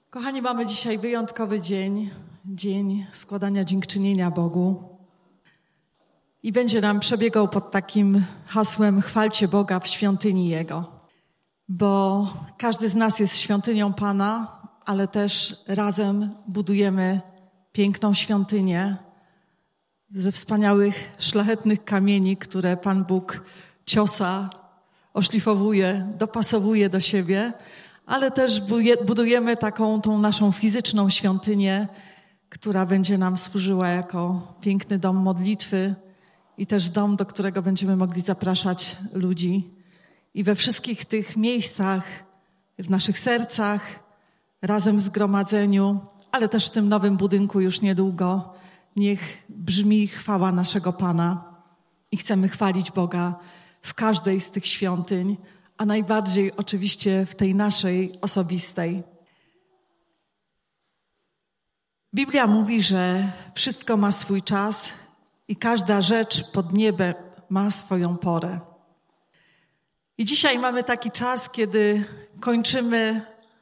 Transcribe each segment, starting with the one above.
Kochani, mamy dzisiaj wyjątkowy dzień składania dziękczynienia Bogu. I będzie nam przebiegał pod takim hasłem chwalcie Boga w świątyni Jego. Bo każdy z nas jest świątynią Pana, ale też razem budujemy piękną świątynię ze wspaniałych, szlachetnych kamieni, które Pan Bóg ciosa, oszlifowuje, dopasowuje do siebie, ale też budujemy tą naszą fizyczną świątynię, która będzie nam służyła jako piękny dom modlitwy i też dom, do którego będziemy mogli zapraszać ludzi. I we wszystkich tych miejscach, w naszych sercach, razem w zgromadzeniu, ale też w tym nowym budynku już niedługo, niech brzmi chwała naszego Pana. I chcemy chwalić Boga w każdej z tych świątyń, a najbardziej oczywiście w tej naszej osobistej. Biblia mówi, że wszystko ma swój czas i każda rzecz pod niebem ma swoją porę. I dzisiaj mamy taki czas, kiedy kończymy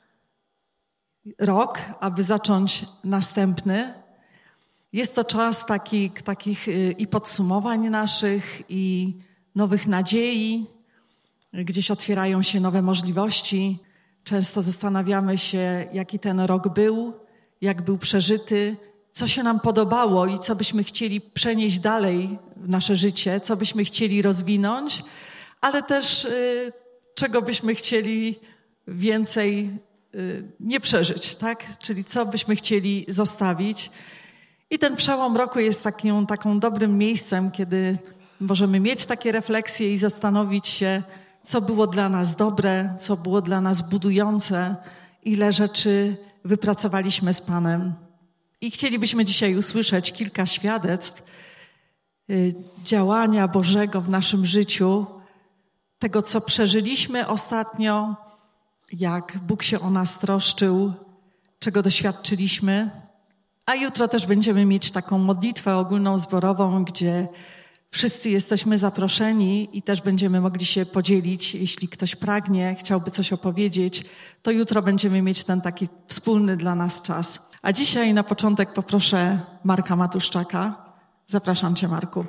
rok, aby zacząć następny. Jest to czas takich i podsumowań naszych, i nowych nadziei. Gdzieś otwierają się nowe możliwości. Często zastanawiamy się, jaki ten rok był, jak był przeżyty, co się nam podobało i co byśmy chcieli przenieść dalej w nasze życie, co byśmy chcieli rozwinąć, ale też czego byśmy chcieli więcej nie przeżyć, tak? Czyli co byśmy chcieli zostawić. I ten przełom roku jest taką dobrym miejscem, kiedy możemy mieć takie refleksje i zastanowić się, co było dla nas dobre, co było dla nas budujące, ile rzeczy wypracowaliśmy z Panem. I chcielibyśmy dzisiaj usłyszeć kilka świadectw działania Bożego w naszym życiu, tego, co przeżyliśmy ostatnio, jak Bóg się o nas troszczył, czego doświadczyliśmy. A jutro też będziemy mieć taką modlitwę ogólną, zborową, gdzie wszyscy jesteśmy zaproszeni i też będziemy mogli się podzielić. Jeśli ktoś pragnie, chciałby coś opowiedzieć, to jutro będziemy mieć ten taki wspólny dla nas czas. A dzisiaj na początek poproszę Marka Matuszczaka. Zapraszam Cię, Marku.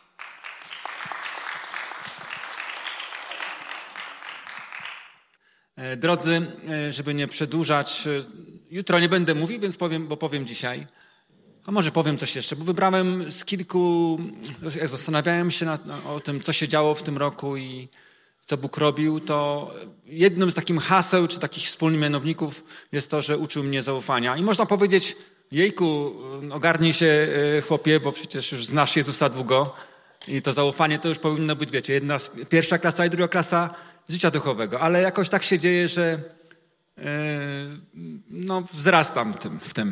Drodzy, żeby nie przedłużać, jutro nie będę mówił, więc powiem dzisiaj. A może powiem coś jeszcze, bo wybrałem z kilku, jak zastanawiałem się o tym, co się działo w tym roku i co Bóg robił, to jednym z takich haseł, czy takich wspólnych mianowników jest to, że uczył mnie zaufania. I można powiedzieć, jejku, ogarnij się chłopie, bo przecież już znasz Jezusa długo i to zaufanie to już powinno być, wiecie, pierwsza klasa i druga klasa życia duchowego. Ale jakoś tak się dzieje, że wzrastam w tym.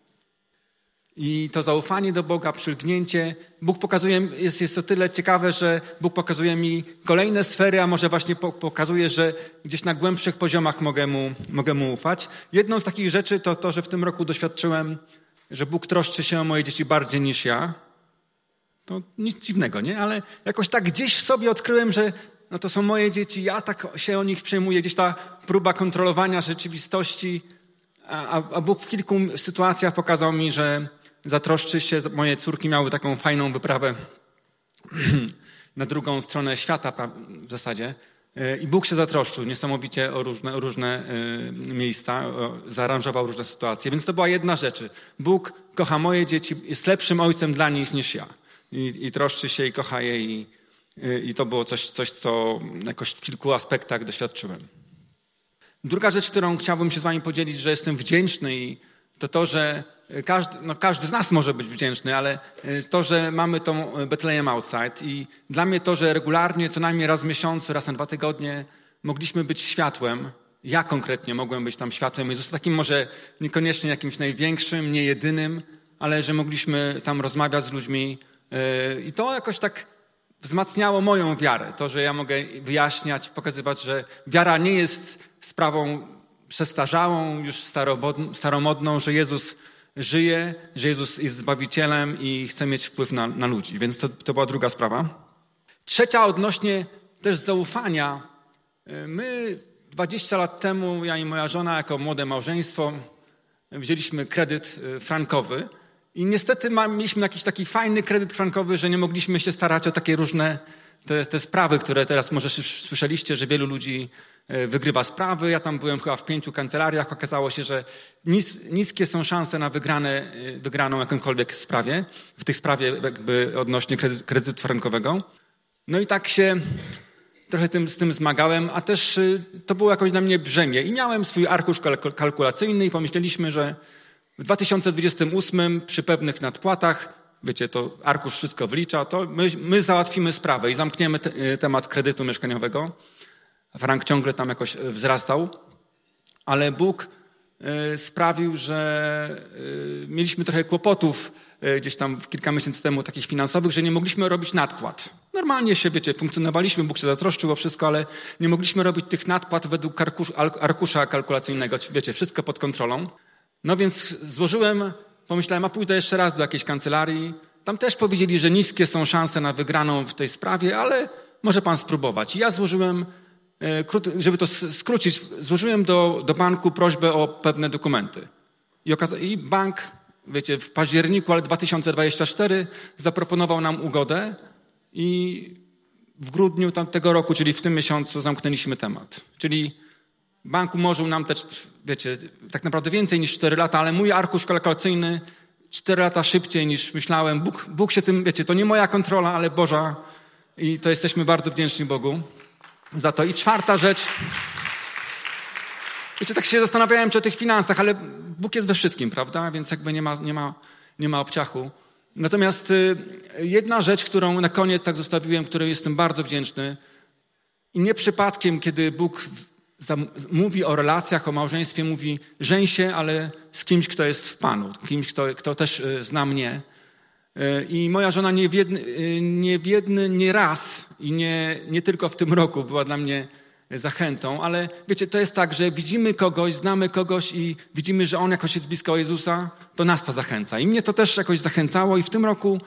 I to zaufanie do Boga, przylgnięcie. Bóg pokazuje, jest to tyle ciekawe, że Bóg pokazuje mi kolejne sfery, a może właśnie pokazuje, że gdzieś na głębszych poziomach mogę mu ufać. Jedną z takich rzeczy to, że w tym roku doświadczyłem, że Bóg troszczy się o moje dzieci bardziej niż ja. To nic dziwnego, nie? Ale jakoś tak gdzieś w sobie odkryłem, że to są moje dzieci, ja tak się o nich przejmuję. Gdzieś ta próba kontrolowania rzeczywistości, a Bóg w kilku sytuacjach pokazał mi, że zatroszczy się. Moje córki miały taką fajną wyprawę na drugą stronę świata w zasadzie. I Bóg się zatroszczył niesamowicie o różne miejsca, zaaranżował różne sytuacje. Więc to była jedna rzecz. Bóg kocha moje dzieci, jest lepszym ojcem dla nich niż ja. I troszczy się i kocha je i to było coś, co jakoś w kilku aspektach doświadczyłem. Druga rzecz, którą chciałbym się z wami podzielić, że jestem wdzięczny i to, że każdy z nas może być wdzięczny, ale to, że mamy tą Bethlehem Outside i dla mnie to, że regularnie, co najmniej raz w miesiącu, raz na 2 tygodnie mogliśmy być światłem. Ja konkretnie mogłem być tam światłem Jezusa, takim może niekoniecznie jakimś największym, nie jedynym, ale że mogliśmy tam rozmawiać z ludźmi i to jakoś tak wzmacniało moją wiarę. To, że ja mogę wyjaśniać, pokazywać, że wiara nie jest sprawą przestarzałą, już staromodną, że Jezus żyje, że Jezus jest Zbawicielem i chce mieć wpływ na ludzi. Więc to była druga sprawa. Trzecia odnośnie też zaufania. My 20 lat temu, ja i moja żona jako młode małżeństwo, wzięliśmy kredyt frankowy i niestety mieliśmy jakiś taki fajny kredyt frankowy, że nie mogliśmy się starać o takie różne te sprawy, które teraz może słyszeliście, że wielu ludzi wygrywa sprawy. Ja tam byłem chyba w 5 kancelariach. Okazało się, że niskie są szanse na wygraną jakąkolwiek sprawie, w tej sprawie jakby odnośnie kredytu frankowego. No i tak się trochę z tym zmagałem, a też to było jakoś dla mnie brzemię. I miałem swój arkusz kalkulacyjny i pomyśleliśmy, że w 2028 przy pewnych nadpłatach, wiecie, to arkusz wszystko wlicza, to my załatwimy sprawę i zamkniemy temat kredytu mieszkaniowego. Frank ciągle tam jakoś wzrastał, ale Bóg sprawił, że mieliśmy trochę kłopotów gdzieś tam kilka miesięcy temu takich finansowych, że nie mogliśmy robić nadpłat. Normalnie się, wiecie, funkcjonowaliśmy, Bóg się zatroszczył o wszystko, ale nie mogliśmy robić tych nadpłat według arkusza kalkulacyjnego, wiecie, wszystko pod kontrolą. No więc pomyślałem, a pójdę jeszcze raz do jakiejś kancelarii. Tam też powiedzieli, że niskie są szanse na wygraną w tej sprawie, ale może pan spróbować. I ja złożyłem, żeby to skrócić, złożyłem do banku prośbę o pewne dokumenty. I bank, wiecie, w październiku 2024 zaproponował nam ugodę i w grudniu tamtego roku, czyli w tym miesiącu zamknęliśmy temat. Czyli bank umorzył nam też, wiecie, tak naprawdę więcej niż 4 lata, ale mój arkusz kalkulacyjny 4 lata szybciej niż myślałem. Bóg się tym, wiecie, to nie moja kontrola, ale Boża i to jesteśmy bardzo wdzięczni Bogu za to. I 4. rzecz, wiecie, tak się zastanawiałem o tych finansach, ale Bóg jest we wszystkim, prawda? Więc jakby nie ma obciachu. Natomiast jedna rzecz, którą na koniec tak zostawiłem, której jestem bardzo wdzięczny i nie przypadkiem, kiedy Bóg mówi o relacjach, o małżeństwie, mówi żeń się, ale z kimś, kto jest w Panu, kimś, kto też zna mnie. I moja żona nie raz i nie tylko w tym roku była dla mnie zachętą, ale wiecie, to jest tak, że widzimy kogoś, znamy kogoś i widzimy, że on jakoś jest blisko Jezusa, to nas to zachęca. I mnie to też jakoś zachęcało i w tym roku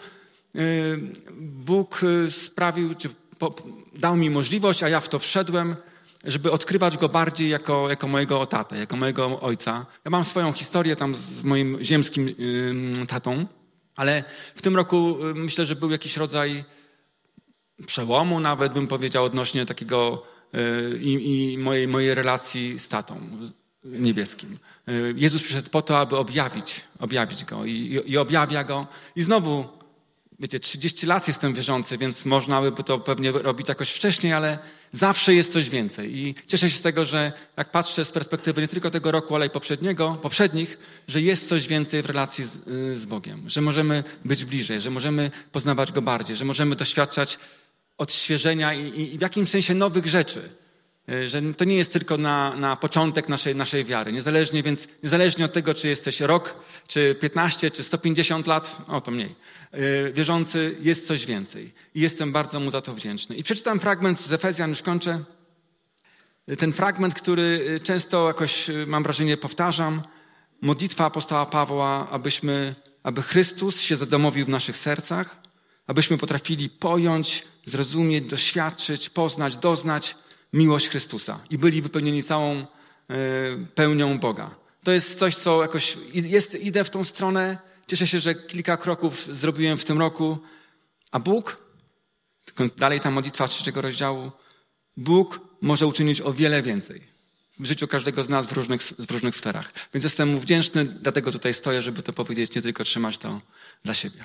Bóg sprawił, czy dał mi możliwość, a ja w to wszedłem, żeby odkrywać Go bardziej jako mojego tatę, jako mojego ojca. Ja mam swoją historię tam z moim ziemskim tatą, ale w tym roku myślę, że był jakiś rodzaj przełomu nawet, bym powiedział, odnośnie takiego i mojej relacji z tatą niebieskim. Jezus przyszedł po to, aby objawić Go i objawia Go. I znowu, wiecie, 30 lat jestem wierzący, więc można by to pewnie robić jakoś wcześniej, ale zawsze jest coś więcej. I cieszę się z tego, że jak patrzę z perspektywy nie tylko tego roku, ale i poprzednich, że jest coś więcej w relacji z Bogiem. Że możemy być bliżej, że możemy poznawać Go bardziej, że możemy doświadczać odświeżenia i w jakimś sensie nowych rzeczy. Że to nie jest tylko na początek naszej wiary. Niezależnie od tego, czy jesteś rok, czy 15, czy 150 lat, to mniej. Wierzący, jest coś więcej. I jestem bardzo Mu za to wdzięczny. I przeczytam fragment z Efezjan, już kończę. Ten fragment, który często jakoś, mam wrażenie, powtarzam. Modlitwa apostoła Pawła, aby Chrystus się zadomowił w naszych sercach, abyśmy potrafili pojąć, zrozumieć, doświadczyć, poznać, doznać miłość Chrystusa i byli wypełnieni całą pełnią Boga. To jest coś, co jakoś idę w tą stronę. Cieszę się, że kilka kroków zrobiłem w tym roku. A Bóg, dalej ta modlitwa 3 rozdziału, Bóg może uczynić o wiele więcej w życiu każdego z nas w różnych sferach. Więc jestem Mu wdzięczny, dlatego tutaj stoję, żeby to powiedzieć, nie tylko trzymać to dla siebie.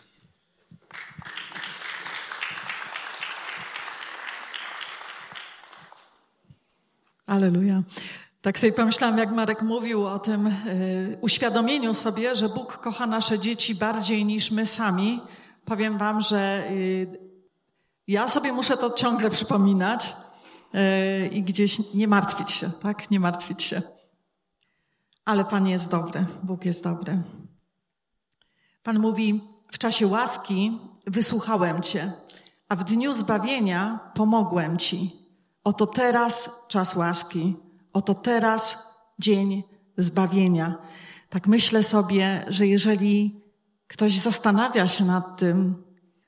Alleluja. Tak sobie pomyślałam, jak Marek mówił o tym uświadomieniu sobie, że Bóg kocha nasze dzieci bardziej niż my sami. Powiem wam, że ja sobie muszę to ciągle przypominać i gdzieś nie martwić się, tak? Nie martwić się. Ale Pan jest dobry, Bóg jest dobry. Pan mówi, w czasie łaski wysłuchałem Cię, a w dniu zbawienia pomogłem Ci. Oto teraz czas łaski, oto teraz dzień zbawienia. Tak myślę sobie, że jeżeli ktoś zastanawia się nad tym,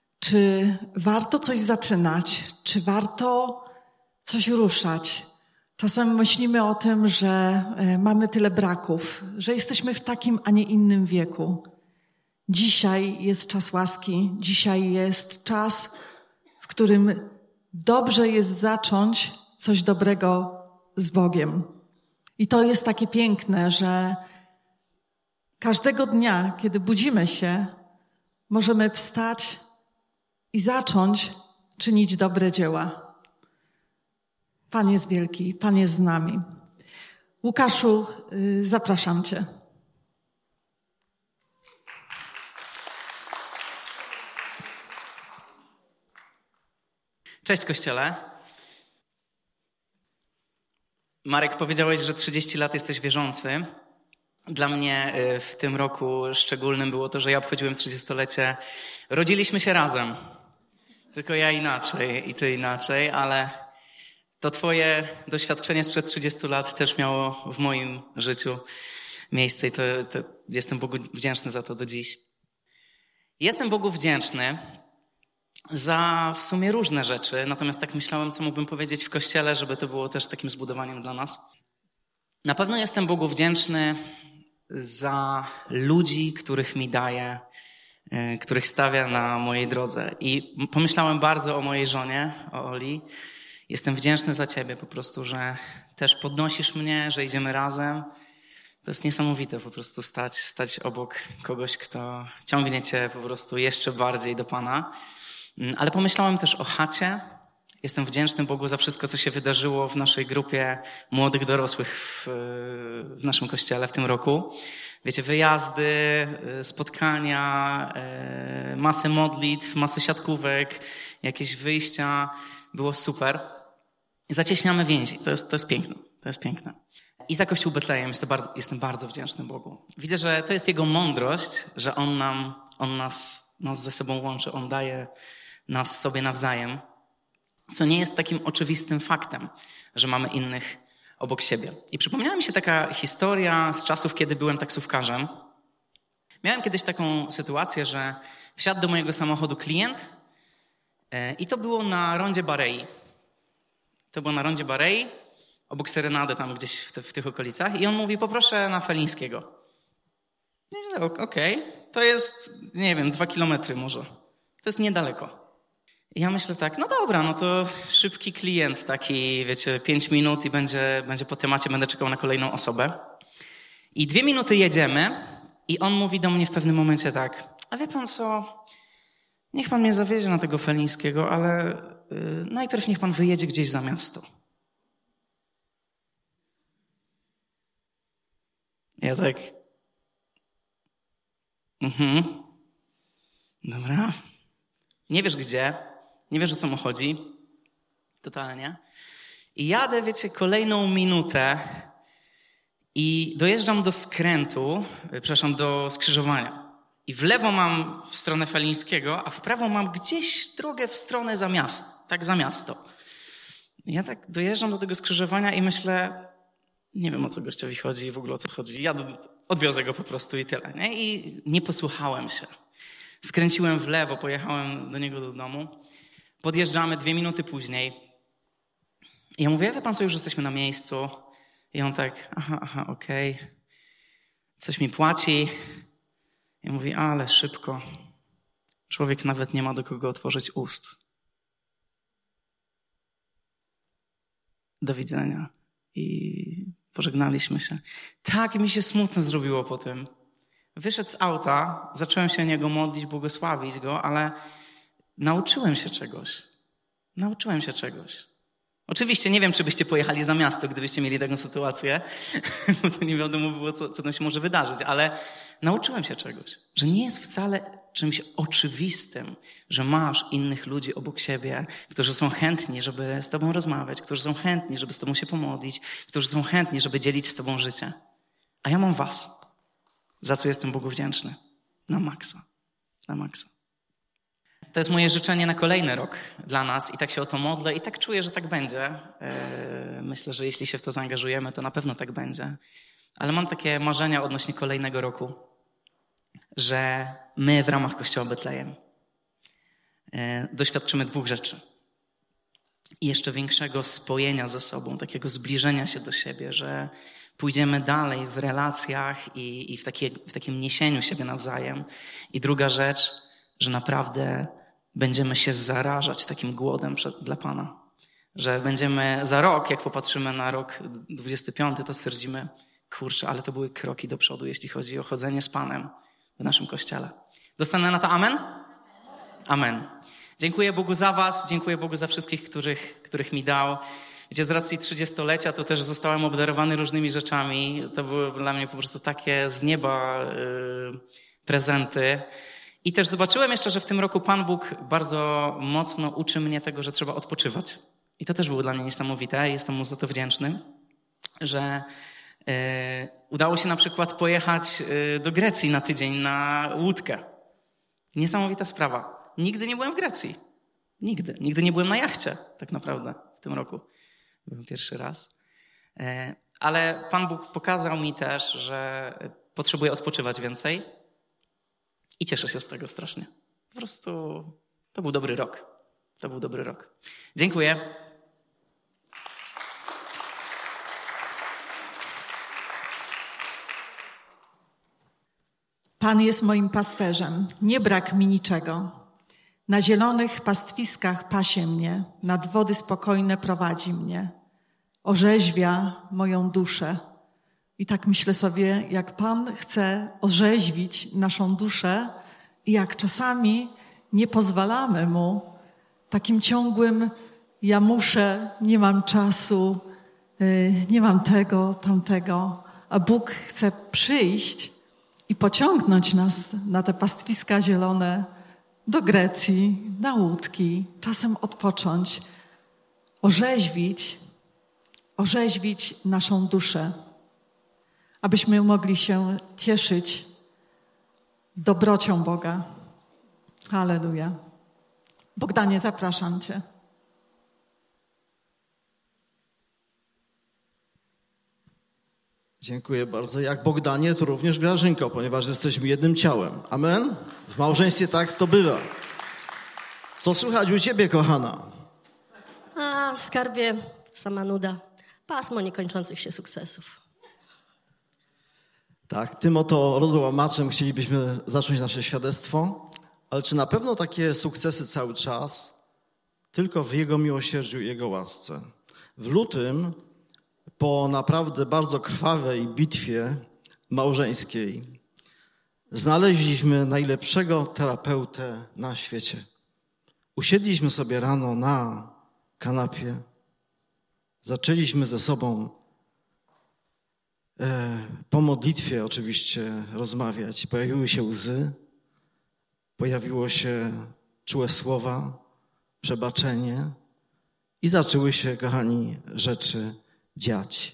czy warto coś zaczynać, czy warto coś ruszać, Czasem myślimy o tym, że mamy tyle braków, że jesteśmy w takim, a nie innym wieku. Dzisiaj jest czas łaski, dzisiaj jest czas, w którym dobrze jest zacząć coś dobrego z Bogiem. I to jest takie piękne, że każdego dnia, kiedy budzimy się, możemy wstać i zacząć czynić dobre dzieła. Pan jest wielki, Pan jest z nami. Łukaszu, zapraszam Cię. Cześć Kościele. Marek, powiedziałeś, że 30 lat jesteś wierzący. Dla mnie w tym roku szczególnym było to, że ja obchodziłem 30-lecie. Rodziliśmy się razem. Tylko ja inaczej i ty inaczej, ale to twoje doświadczenie sprzed 30 lat też miało w moim życiu miejsce i to jestem Bogu wdzięczny za to do dziś. Jestem Bogu wdzięczny za w sumie różne rzeczy, natomiast tak myślałem, co mógłbym powiedzieć w Kościele, żeby to było też takim zbudowaniem dla nas. Na pewno jestem Bogu wdzięczny za ludzi, których mi daje, których stawia na mojej drodze. I pomyślałem bardzo o mojej żonie, o Oli. Jestem wdzięczny za Ciebie po prostu, że też podnosisz mnie, że idziemy razem. To jest niesamowite po prostu stać obok kogoś, kto ciągnie Cię po prostu jeszcze bardziej do Pana. Ale pomyślałem też o chacie. Jestem wdzięczny Bogu za wszystko, co się wydarzyło w naszej grupie młodych dorosłych w naszym kościele w tym roku. Wiecie, wyjazdy, spotkania, masę modlitw, masę siatkówek, jakieś wyjścia. Było super. Zacieśniamy więzi. To jest piękne. To jest piękne. I za Kościół Betlejem jestem bardzo wdzięczny Bogu. Widzę, że to jest Jego mądrość, że On nas ze sobą łączy. On daje nas sobie nawzajem. Co nie jest takim oczywistym faktem, że mamy innych obok siebie. I przypomniała mi się taka historia z czasów, kiedy byłem taksówkarzem. Miałem kiedyś taką sytuację, że wsiadł do mojego samochodu klient i to było na rondzie Barei. To było na rondzie Barei, obok Serenady, tam gdzieś w tych okolicach. I on mówi, poproszę na Felińskiego. Okej, to jest, 2 kilometry może. To jest niedaleko. I ja myślę tak, no dobra, no to szybki klient, taki, 5 minut i będzie po temacie, będę czekał na kolejną osobę. I 2 minuty jedziemy i on mówi do mnie w pewnym momencie tak, a wie pan co, niech pan mnie zawiezie na tego Felińskiego, ale najpierw niech pan wyjedzie gdzieś za miasto. Ja tak, dobra, nie wiesz gdzie, nie wiesz o co mu chodzi, totalnie. I jadę, kolejną minutę i dojeżdżam do skrętu, do skrzyżowania. I w lewo mam w stronę Felińskiego, a w prawo mam gdzieś drogę w stronę za miasto. I ja tak dojeżdżam do tego skrzyżowania i myślę, nie wiem o co gościowi chodzi, w ogóle o co chodzi. Ja odwiozę go po prostu i tyle. Nie? I nie posłuchałem się. Skręciłem w lewo, pojechałem do niego do domu. Podjeżdżamy 2 minuty później. I ja mówię, wie pan co, już jesteśmy na miejscu. I on tak, okej. Coś mi płaci. Ja mówię, ale szybko. Człowiek nawet nie ma do kogo otworzyć ust. Do widzenia. I pożegnaliśmy się. Tak mi się smutno zrobiło po tym. Wyszedł z auta, zacząłem się o niego modlić, błogosławić go, ale nauczyłem się czegoś. Oczywiście nie wiem, czy byście pojechali za miasto, gdybyście mieli taką sytuację, bo to nie wiadomo było, co tam się może wydarzyć, ale nauczyłem się czegoś, że nie jest wcale czymś oczywistym, że masz innych ludzi obok siebie, którzy są chętni, żeby z tobą rozmawiać, którzy są chętni, żeby z tobą się pomodlić, którzy są chętni, żeby dzielić z tobą życie. A ja mam was, za co jestem Bogu wdzięczny. Na maksa. To jest moje życzenie na kolejny rok dla nas i tak się o to modlę i tak czuję, że tak będzie. Myślę, że jeśli się w to zaangażujemy, to na pewno tak będzie. Ale mam takie marzenia odnośnie kolejnego roku, że my w ramach Kościoła Betlejem doświadczymy 2 rzeczy. i jeszcze większego spojenia ze sobą, takiego zbliżenia się do siebie, że pójdziemy dalej w relacjach i w takim niesieniu siebie nawzajem. I druga rzecz, że naprawdę będziemy się zarażać takim głodem dla Pana. Że będziemy za rok, jak popatrzymy na rok 25, to stwierdzimy, kurczę, ale to były kroki do przodu, jeśli chodzi o chodzenie z Panem w naszym Kościele. Dostanę na to amen? Amen. Dziękuję Bogu za was, dziękuję Bogu za wszystkich, których mi dał. Wiecie, z racji 30-lecia to też zostałem obdarowany różnymi rzeczami. To były dla mnie po prostu takie z nieba prezenty. I też zobaczyłem jeszcze, że w tym roku Pan Bóg bardzo mocno uczy mnie tego, że trzeba odpoczywać. I to też było dla mnie niesamowite. Jestem mu za to wdzięczny, że udało się na przykład pojechać do Grecji na tydzień na łódkę. Niesamowita sprawa. Nigdy nie byłem w Grecji. Nigdy nie byłem na jachcie tak naprawdę w tym roku. Byłem pierwszy raz. Ale Pan Bóg pokazał mi też, że potrzebuję odpoczywać więcej i cieszę się z tego strasznie. Po prostu to był dobry rok. To był dobry rok. Dziękuję. Pan jest moim pasterzem, nie brak mi niczego. Na zielonych pastwiskach pasie mnie, nad wody spokojne prowadzi mnie. Orzeźwia moją duszę. I tak myślę sobie, jak Pan chce orzeźwić naszą duszę i jak czasami nie pozwalamy Mu takim ciągłym ja muszę, nie mam czasu, nie mam tego, tamtego, a Bóg chce przyjść i pociągnąć nas na te pastwiska zielone do Grecji, na łódki, czasem odpocząć, orzeźwić naszą duszę, abyśmy mogli się cieszyć dobrocią Boga. Halleluja. Bogdanie, zapraszam Cię. Dziękuję bardzo. Jak Bogdanie, to również Grażynko, ponieważ jesteśmy jednym ciałem. Amen? W małżeństwie tak to bywa. Co słychać u Ciebie, kochana? Skarbie, sama nuda. Pasmo niekończących się sukcesów. Tak, tym oto lodołamaczem chcielibyśmy zacząć nasze świadectwo. Ale czy na pewno takie sukcesy cały czas? Tylko w Jego miłosierdziu i Jego łasce. W lutym, po naprawdę bardzo krwawej bitwie małżeńskiej, znaleźliśmy najlepszego terapeutę na świecie. Usiedliśmy sobie rano na kanapie, zaczęliśmy ze sobą po modlitwie oczywiście rozmawiać. Pojawiły się łzy, pojawiło się czułe słowa, przebaczenie i zaczęły się, kochani, rzeczy dziać.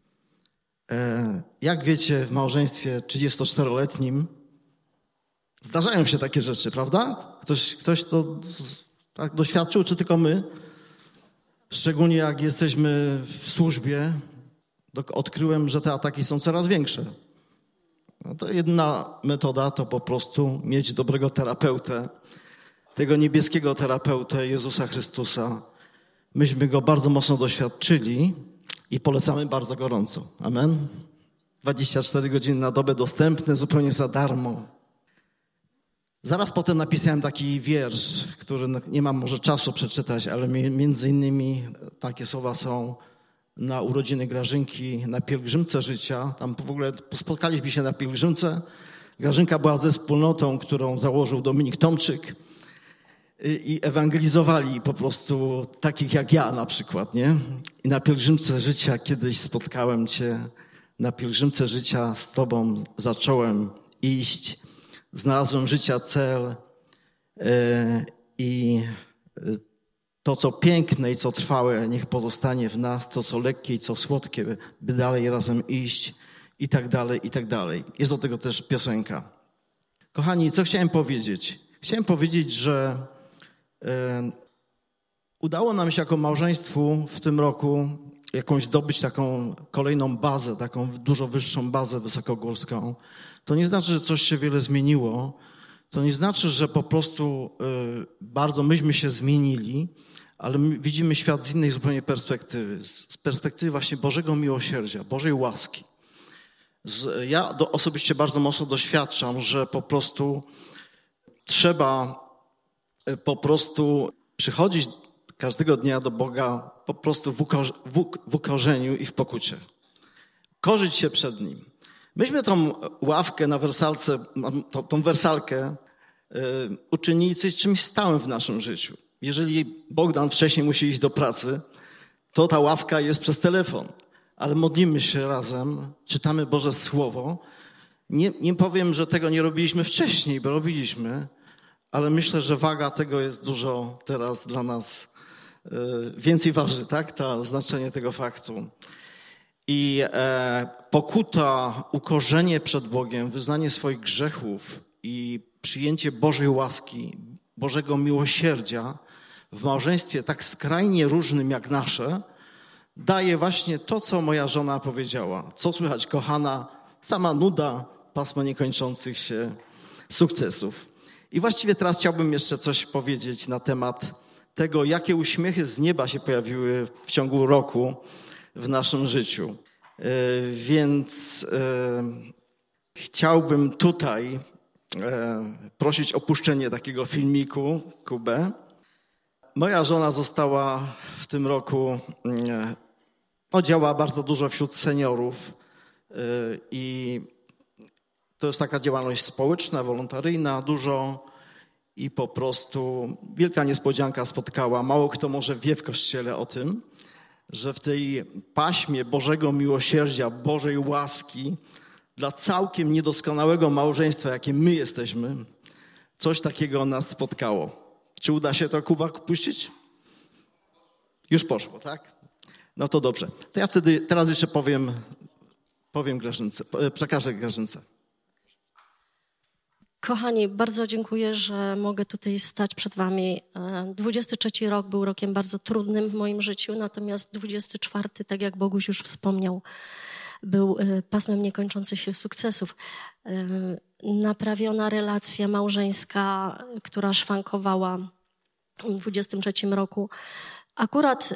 Jak wiecie, w małżeństwie 34-letnim zdarzają się takie rzeczy, prawda? Ktoś to tak doświadczył, czy tylko my? Szczególnie jak jesteśmy w służbie, odkryłem, że te ataki są coraz większe. No to jedna metoda to po prostu mieć dobrego terapeutę, tego niebieskiego terapeutę Jezusa Chrystusa. Myśmy go bardzo mocno doświadczyli i polecamy bardzo gorąco. Amen? 24 godziny na dobę dostępne, zupełnie za darmo. Zaraz potem napisałem taki wiersz, który nie mam może czasu przeczytać, ale między innymi takie słowa są na urodziny Grażynki, na pielgrzymce życia. Tam w ogóle spotkaliśmy się na pielgrzymce. Grażynka była ze wspólnotą, którą założył Dominik Tomczyk i ewangelizowali po prostu takich jak ja na przykład, nie? I na pielgrzymce życia kiedyś spotkałem Cię. Na pielgrzymce życia z Tobą zacząłem iść. Znalazłem życia cel i to, co piękne i co trwałe, niech pozostanie w nas, to, co lekkie i co słodkie, by dalej razem iść i tak dalej, i tak dalej. Jest do tego też piosenka. Kochani, co chciałem powiedzieć? Chciałem powiedzieć, że udało nam się jako małżeństwu w tym roku jakąś zdobyć taką kolejną bazę, taką dużo wyższą bazę wysokogórską. To nie znaczy, że coś się wiele zmieniło. To nie znaczy, że po prostu bardzo myśmy się zmienili, ale my widzimy świat z innej zupełnie perspektywy, z perspektywy właśnie Bożego miłosierdzia, Bożej łaski. Ja osobiście bardzo mocno doświadczam, że po prostu trzeba przychodzić każdego dnia do Boga po prostu w ukorzeniu i w pokucie. Korzyć się przed Nim. Myśmy tą ławkę na wersalce, tą wersalkę uczynili czymś stałym w naszym życiu. Jeżeli Bogdan wcześniej musi iść do pracy, to ta ławka jest przez telefon. Ale modlimy się razem, czytamy Boże Słowo. Nie powiem, że tego nie robiliśmy wcześniej, bo robiliśmy, ale myślę, że waga tego jest dużo teraz dla nas więcej waży, tak? To znaczenie tego faktu. I pokuta, ukorzenie przed Bogiem, wyznanie swoich grzechów i przyjęcie Bożej łaski, Bożego miłosierdzia w małżeństwie tak skrajnie różnym jak nasze, daje właśnie to, co moja żona powiedziała. Co słychać, kochana? Sama nuda, pasmo niekończących się sukcesów. I właściwie teraz chciałbym jeszcze coś powiedzieć na temat tego, jakie uśmiechy z nieba się pojawiły w ciągu roku w naszym życiu. Więc chciałbym tutaj prosić o puszczenie takiego filmiku, Kubę. Moja żona została w tym roku, działa bardzo dużo wśród seniorów i to jest taka działalność społeczna, wolontaryjna, dużo i po prostu wielka niespodzianka spotkała. Mało kto może wie w Kościele o tym, że w tej paśmie Bożego miłosierdzia, Bożej łaski dla całkiem niedoskonałego małżeństwa, jakim my jesteśmy, coś takiego nas spotkało. Czy uda się to, Kuba, puścić? Już poszło, tak? No to dobrze. To ja teraz jeszcze powiem Grażynce, przekażę Grażynce. Kochani, bardzo dziękuję, że mogę tutaj stać przed wami. 23 rok był rokiem bardzo trudnym w moim życiu, natomiast 24, tak jak Boguś już wspomniał, był pasmem niekończących się sukcesów. Naprawiona relacja małżeńska, która szwankowała w 23 roku. Akurat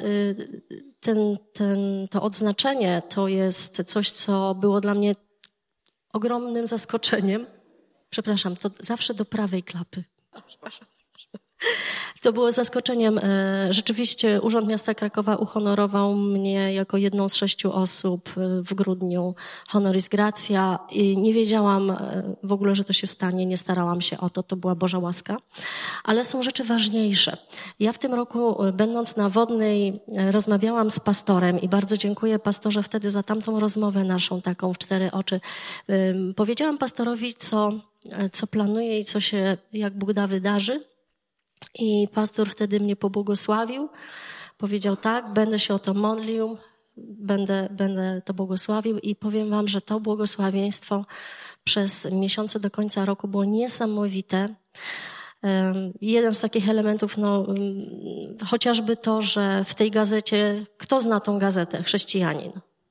to odznaczenie to jest coś, co było dla mnie ogromnym zaskoczeniem. Przepraszam, to zawsze do prawej klapy. To było zaskoczeniem. Rzeczywiście Urząd Miasta Krakowa uhonorował mnie jako jedną z 6 osób w grudniu honoris gratia i nie wiedziałam w ogóle, że to się stanie, nie starałam się o to, to była Boża łaska. Ale są rzeczy ważniejsze. Ja w tym roku, będąc na Wodnej, rozmawiałam z pastorem i bardzo dziękuję pastorze wtedy za tamtą rozmowę naszą, taką w 4 oczy. Powiedziałam pastorowi, co planuję i co się, jak Bóg da, wydarzy. I pastor wtedy mnie pobłogosławił. Powiedział tak, będę się o to modlił, będę to błogosławił i powiem wam, że to błogosławieństwo przez miesiące do końca roku było niesamowite. Jeden z takich elementów, chociażby to, że w tej gazecie, kto zna tą gazetę? Chrześcijanin.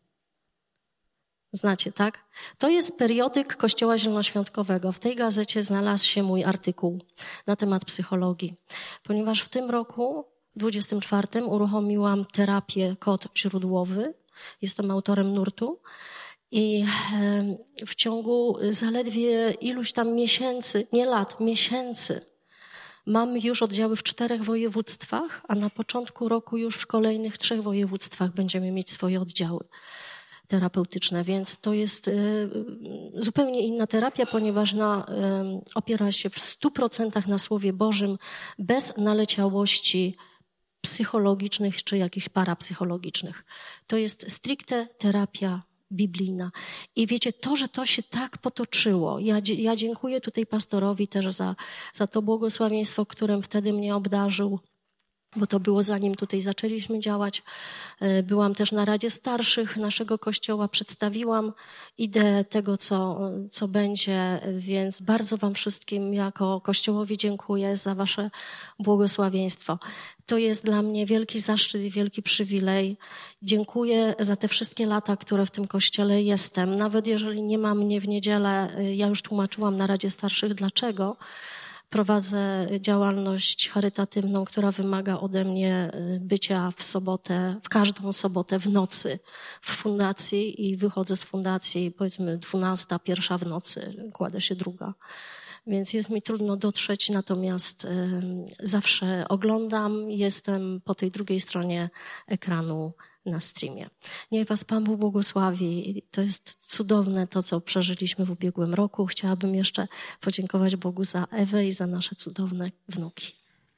Znacie, tak? To jest periodyk Kościoła Zielonoświątkowego. W tej gazecie znalazł się mój artykuł na temat psychologii. Ponieważ w tym roku, w 24, uruchomiłam terapię Kod źródłowy. Jestem autorem nurtu. I w ciągu zaledwie iluś tam miesięcy, nie lat, miesięcy, mam już oddziały w 4 województwach, a na początku roku już w kolejnych 3 województwach będziemy mieć swoje oddziały terapeutyczne, więc to jest zupełnie inna terapia, ponieważ opiera się w 100% na Słowie Bożym, bez naleciałości psychologicznych czy jakichś parapsychologicznych. To jest stricte terapia biblijna. I wiecie, że to się tak potoczyło. Ja dziękuję tutaj pastorowi też za to błogosławieństwo, którym wtedy mnie obdarzył, bo to było zanim tutaj zaczęliśmy działać. Byłam też na Radzie Starszych naszego Kościoła, przedstawiłam ideę tego, co będzie, więc bardzo wam wszystkim jako Kościołowi dziękuję za wasze błogosławieństwo. To jest dla mnie wielki zaszczyt i wielki przywilej. Dziękuję za te wszystkie lata, które w tym Kościele jestem. Nawet jeżeli nie ma mnie w niedzielę, ja już tłumaczyłam na Radzie Starszych dlaczego. prowadzę działalność charytatywną, która wymaga ode mnie bycia w każdą sobotę w nocy w fundacji i wychodzę z fundacji powiedzmy 12, 1 w nocy, kładę się 2. Więc jest mi trudno dotrzeć, natomiast zawsze oglądam, jestem po tej drugiej stronie ekranu na streamie. Niech was Pan Bóg błogosławi. To jest cudowne to, co przeżyliśmy w ubiegłym roku. Chciałabym jeszcze podziękować Bogu za Ewę i za nasze cudowne wnuki.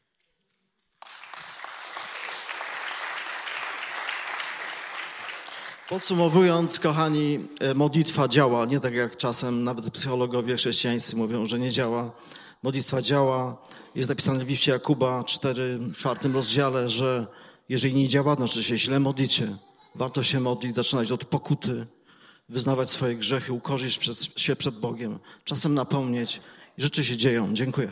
Podsumowując, kochani, modlitwa działa, nie tak jak czasem nawet psychologowie chrześcijańscy mówią, że nie działa. Modlitwa działa. Jest napisane w liście Jakuba 4 rozdziale, że jeżeli nie działa, znaczy się źle modlicie. Warto się modlić, zaczynać od pokuty, wyznawać swoje grzechy, ukorzyć się przed Bogiem, czasem napomnieć i rzeczy się dzieją. Dziękuję.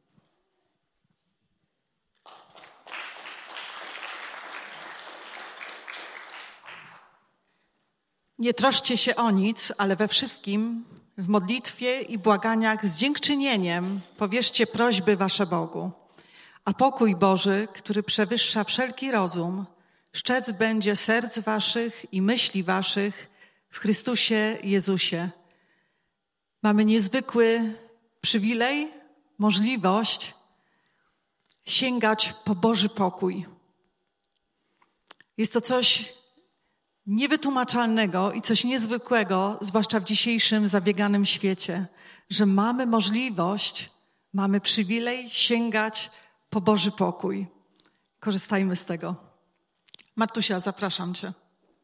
Nie troszcie się o nic, ale we wszystkim, w modlitwie i błaganiach z dziękczynieniem powierzcie prośby wasze Bogu. A pokój Boży, który przewyższa wszelki rozum, szczec będzie serc waszych i myśli waszych w Chrystusie Jezusie. Mamy niezwykły przywilej, możliwość sięgać po Boży pokój. Jest to coś niewytłumaczalnego i coś niezwykłego, zwłaszcza w dzisiejszym zabieganym świecie, że mamy możliwość, mamy przywilej sięgać po Boży pokój. Korzystajmy z tego. Martusia, zapraszam cię.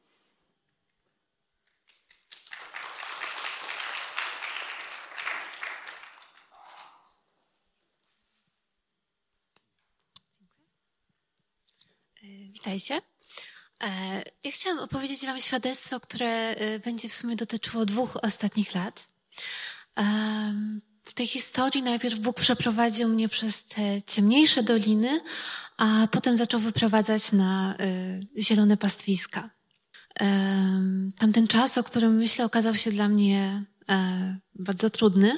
Witajcie. Ja chciałam opowiedzieć wam świadectwo, które będzie w sumie dotyczyło 2 ostatnich lat. W tej historii najpierw Bóg przeprowadził mnie przez te ciemniejsze doliny, a potem zaczął wyprowadzać na zielone pastwiska. Tamten czas, o którym myślę, okazał się dla mnie bardzo trudny.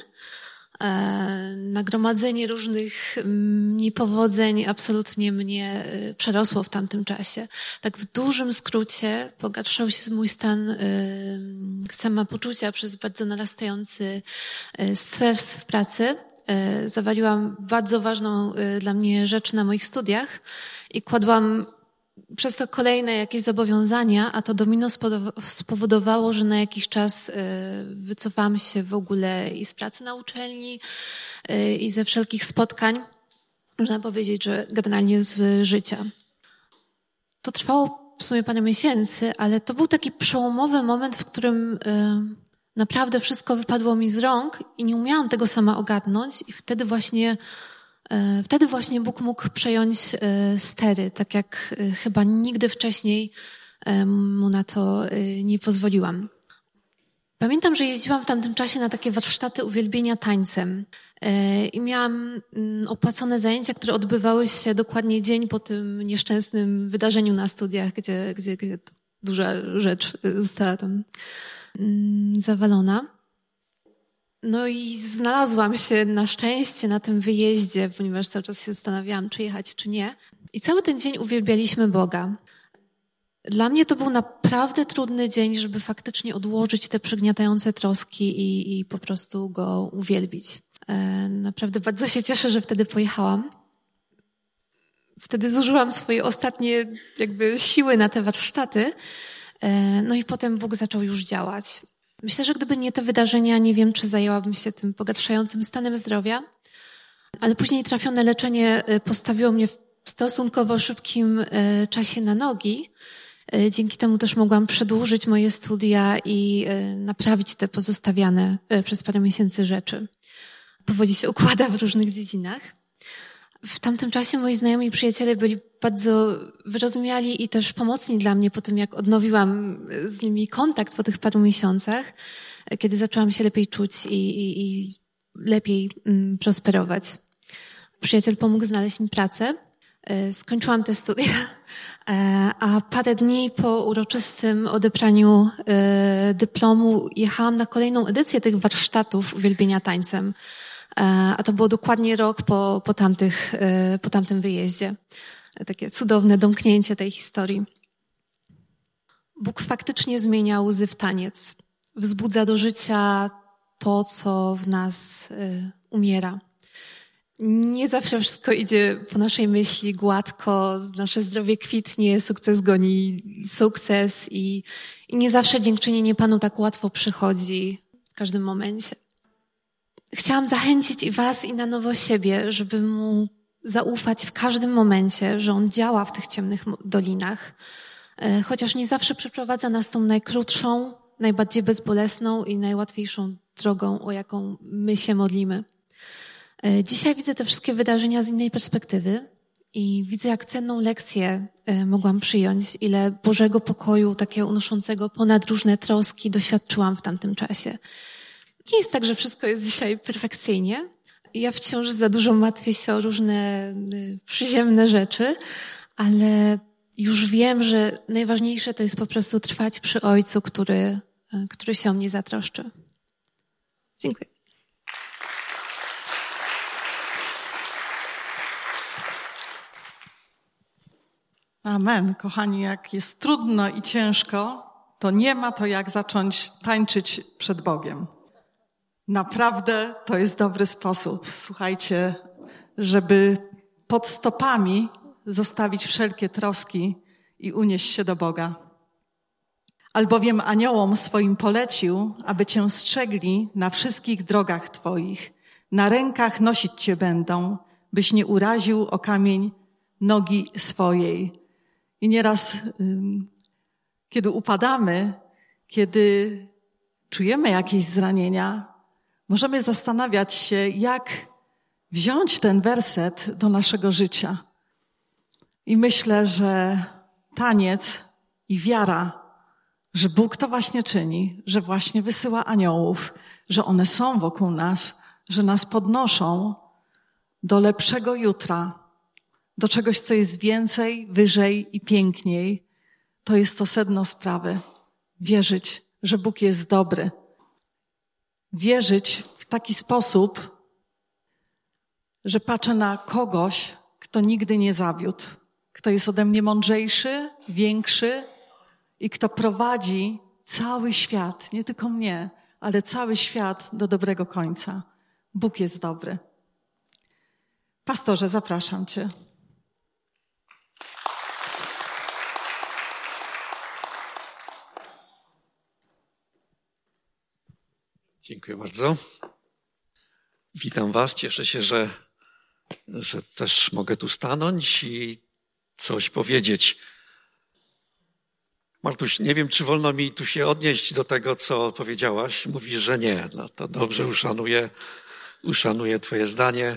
Nagromadzenie różnych niepowodzeń absolutnie mnie przerosło w tamtym czasie. Tak w dużym skrócie pogarszał się mój stan samopoczucia przez bardzo narastający stres w pracy. Zawaliłam bardzo ważną dla mnie rzecz na moich studiach i kładłam przez to kolejne jakieś zobowiązania, a to domino spowodowało, że na jakiś czas wycofałam się w ogóle i z pracy na uczelni, i ze wszelkich spotkań. Można powiedzieć, że generalnie z życia. To trwało w sumie parę miesięcy, ale to był taki przełomowy moment, w którym naprawdę wszystko wypadło mi z rąk i nie umiałam tego sama ogarnąć i wtedy właśnie Bóg mógł przejąć stery, tak jak chyba nigdy wcześniej mu na to nie pozwoliłam. Pamiętam, że jeździłam w tamtym czasie na takie warsztaty uwielbienia tańcem i miałam opłacone zajęcia, które odbywały się dokładnie dzień po tym nieszczęsnym wydarzeniu na studiach, gdzie duża rzecz została tam zawalona. No i znalazłam się na szczęście na tym wyjeździe, ponieważ cały czas się zastanawiałam, czy jechać, czy nie. I cały ten dzień uwielbialiśmy Boga. Dla mnie to był naprawdę trudny dzień, żeby faktycznie odłożyć te przygniatające troski i po prostu Go uwielbić. Naprawdę bardzo się cieszę, że wtedy pojechałam. Wtedy zużyłam swoje ostatnie siły na te warsztaty. No i potem Bóg zaczął już działać. Myślę, że gdyby nie te wydarzenia, nie wiem, czy zajęłabym się tym pogarszającym stanem zdrowia, ale później trafione leczenie postawiło mnie w stosunkowo szybkim czasie na nogi. Dzięki temu też mogłam przedłużyć moje studia i naprawić te pozostawiane przez parę miesięcy rzeczy. Powoli się układa w różnych dziedzinach. W tamtym czasie moi znajomi i przyjaciele byli bardzo wyrozumiali i też pomocni dla mnie po tym, jak odnowiłam z nimi kontakt po tych paru miesiącach, kiedy zaczęłam się lepiej czuć i lepiej prosperować. Przyjaciel pomógł znaleźć mi pracę. Skończyłam te studia, a parę dni po uroczystym odebraniu dyplomu jechałam na kolejną edycję tych warsztatów uwielbienia tańcem. a to było dokładnie rok po tamtym wyjeździe. Takie cudowne domknięcie tej historii. Bóg faktycznie zmienia łzy w taniec. Wzbudza do życia to, co w nas umiera. Nie zawsze wszystko idzie po naszej myśli gładko, nasze zdrowie kwitnie, sukces goni sukces i nie zawsze dziękczynienie Panu tak łatwo przychodzi w każdym momencie. Chciałam zachęcić i was, i na nowo siebie, żeby Mu zaufać w każdym momencie, że On działa w tych ciemnych dolinach, chociaż nie zawsze przeprowadza nas tą najkrótszą, najbardziej bezbolesną i najłatwiejszą drogą, o jaką my się modlimy. Dzisiaj widzę te wszystkie wydarzenia z innej perspektywy i widzę, jak cenną lekcję mogłam przyjąć, ile Bożego pokoju, takiego unoszącego ponad różne troski doświadczyłam w tamtym czasie. Nie jest tak, że wszystko jest dzisiaj perfekcyjnie. Ja wciąż za dużo martwię się o różne przyziemne rzeczy, ale już wiem, że najważniejsze to jest po prostu trwać przy Ojcu, który się o mnie zatroszczy. Dziękuję. Amen. Kochani, jak jest trudno i ciężko, to nie ma to jak zacząć tańczyć przed Bogiem. Naprawdę to jest dobry sposób, słuchajcie, żeby pod stopami zostawić wszelkie troski i unieść się do Boga. Albowiem aniołom swoim polecił, aby cię strzegli na wszystkich drogach twoich. Na rękach nosić cię będą, byś nie uraził o kamień nogi swojej. I nieraz, kiedy upadamy, kiedy czujemy jakieś zranienia, możemy zastanawiać się, jak wziąć ten werset do naszego życia. I myślę, że taniec i wiara, że Bóg to właśnie czyni, że właśnie wysyła aniołów, że one są wokół nas, że nas podnoszą do lepszego jutra, do czegoś, co jest więcej, wyżej i piękniej. To jest to sedno sprawy. Wierzyć, że Bóg jest dobry. Wierzyć w taki sposób, że patrzę na kogoś, kto nigdy nie zawiódł, kto jest ode mnie mądrzejszy, większy i kto prowadzi cały świat, nie tylko mnie, ale cały świat do dobrego końca. Bóg jest dobry. Pastorze, zapraszam Cię. Dziękuję bardzo. Witam was. Cieszę się, że też mogę tu stanąć i coś powiedzieć. Martuś, nie wiem, czy wolno mi tu się odnieść do tego, co powiedziałaś. Mówisz, że nie. No to dobrze, uszanuję twoje zdanie.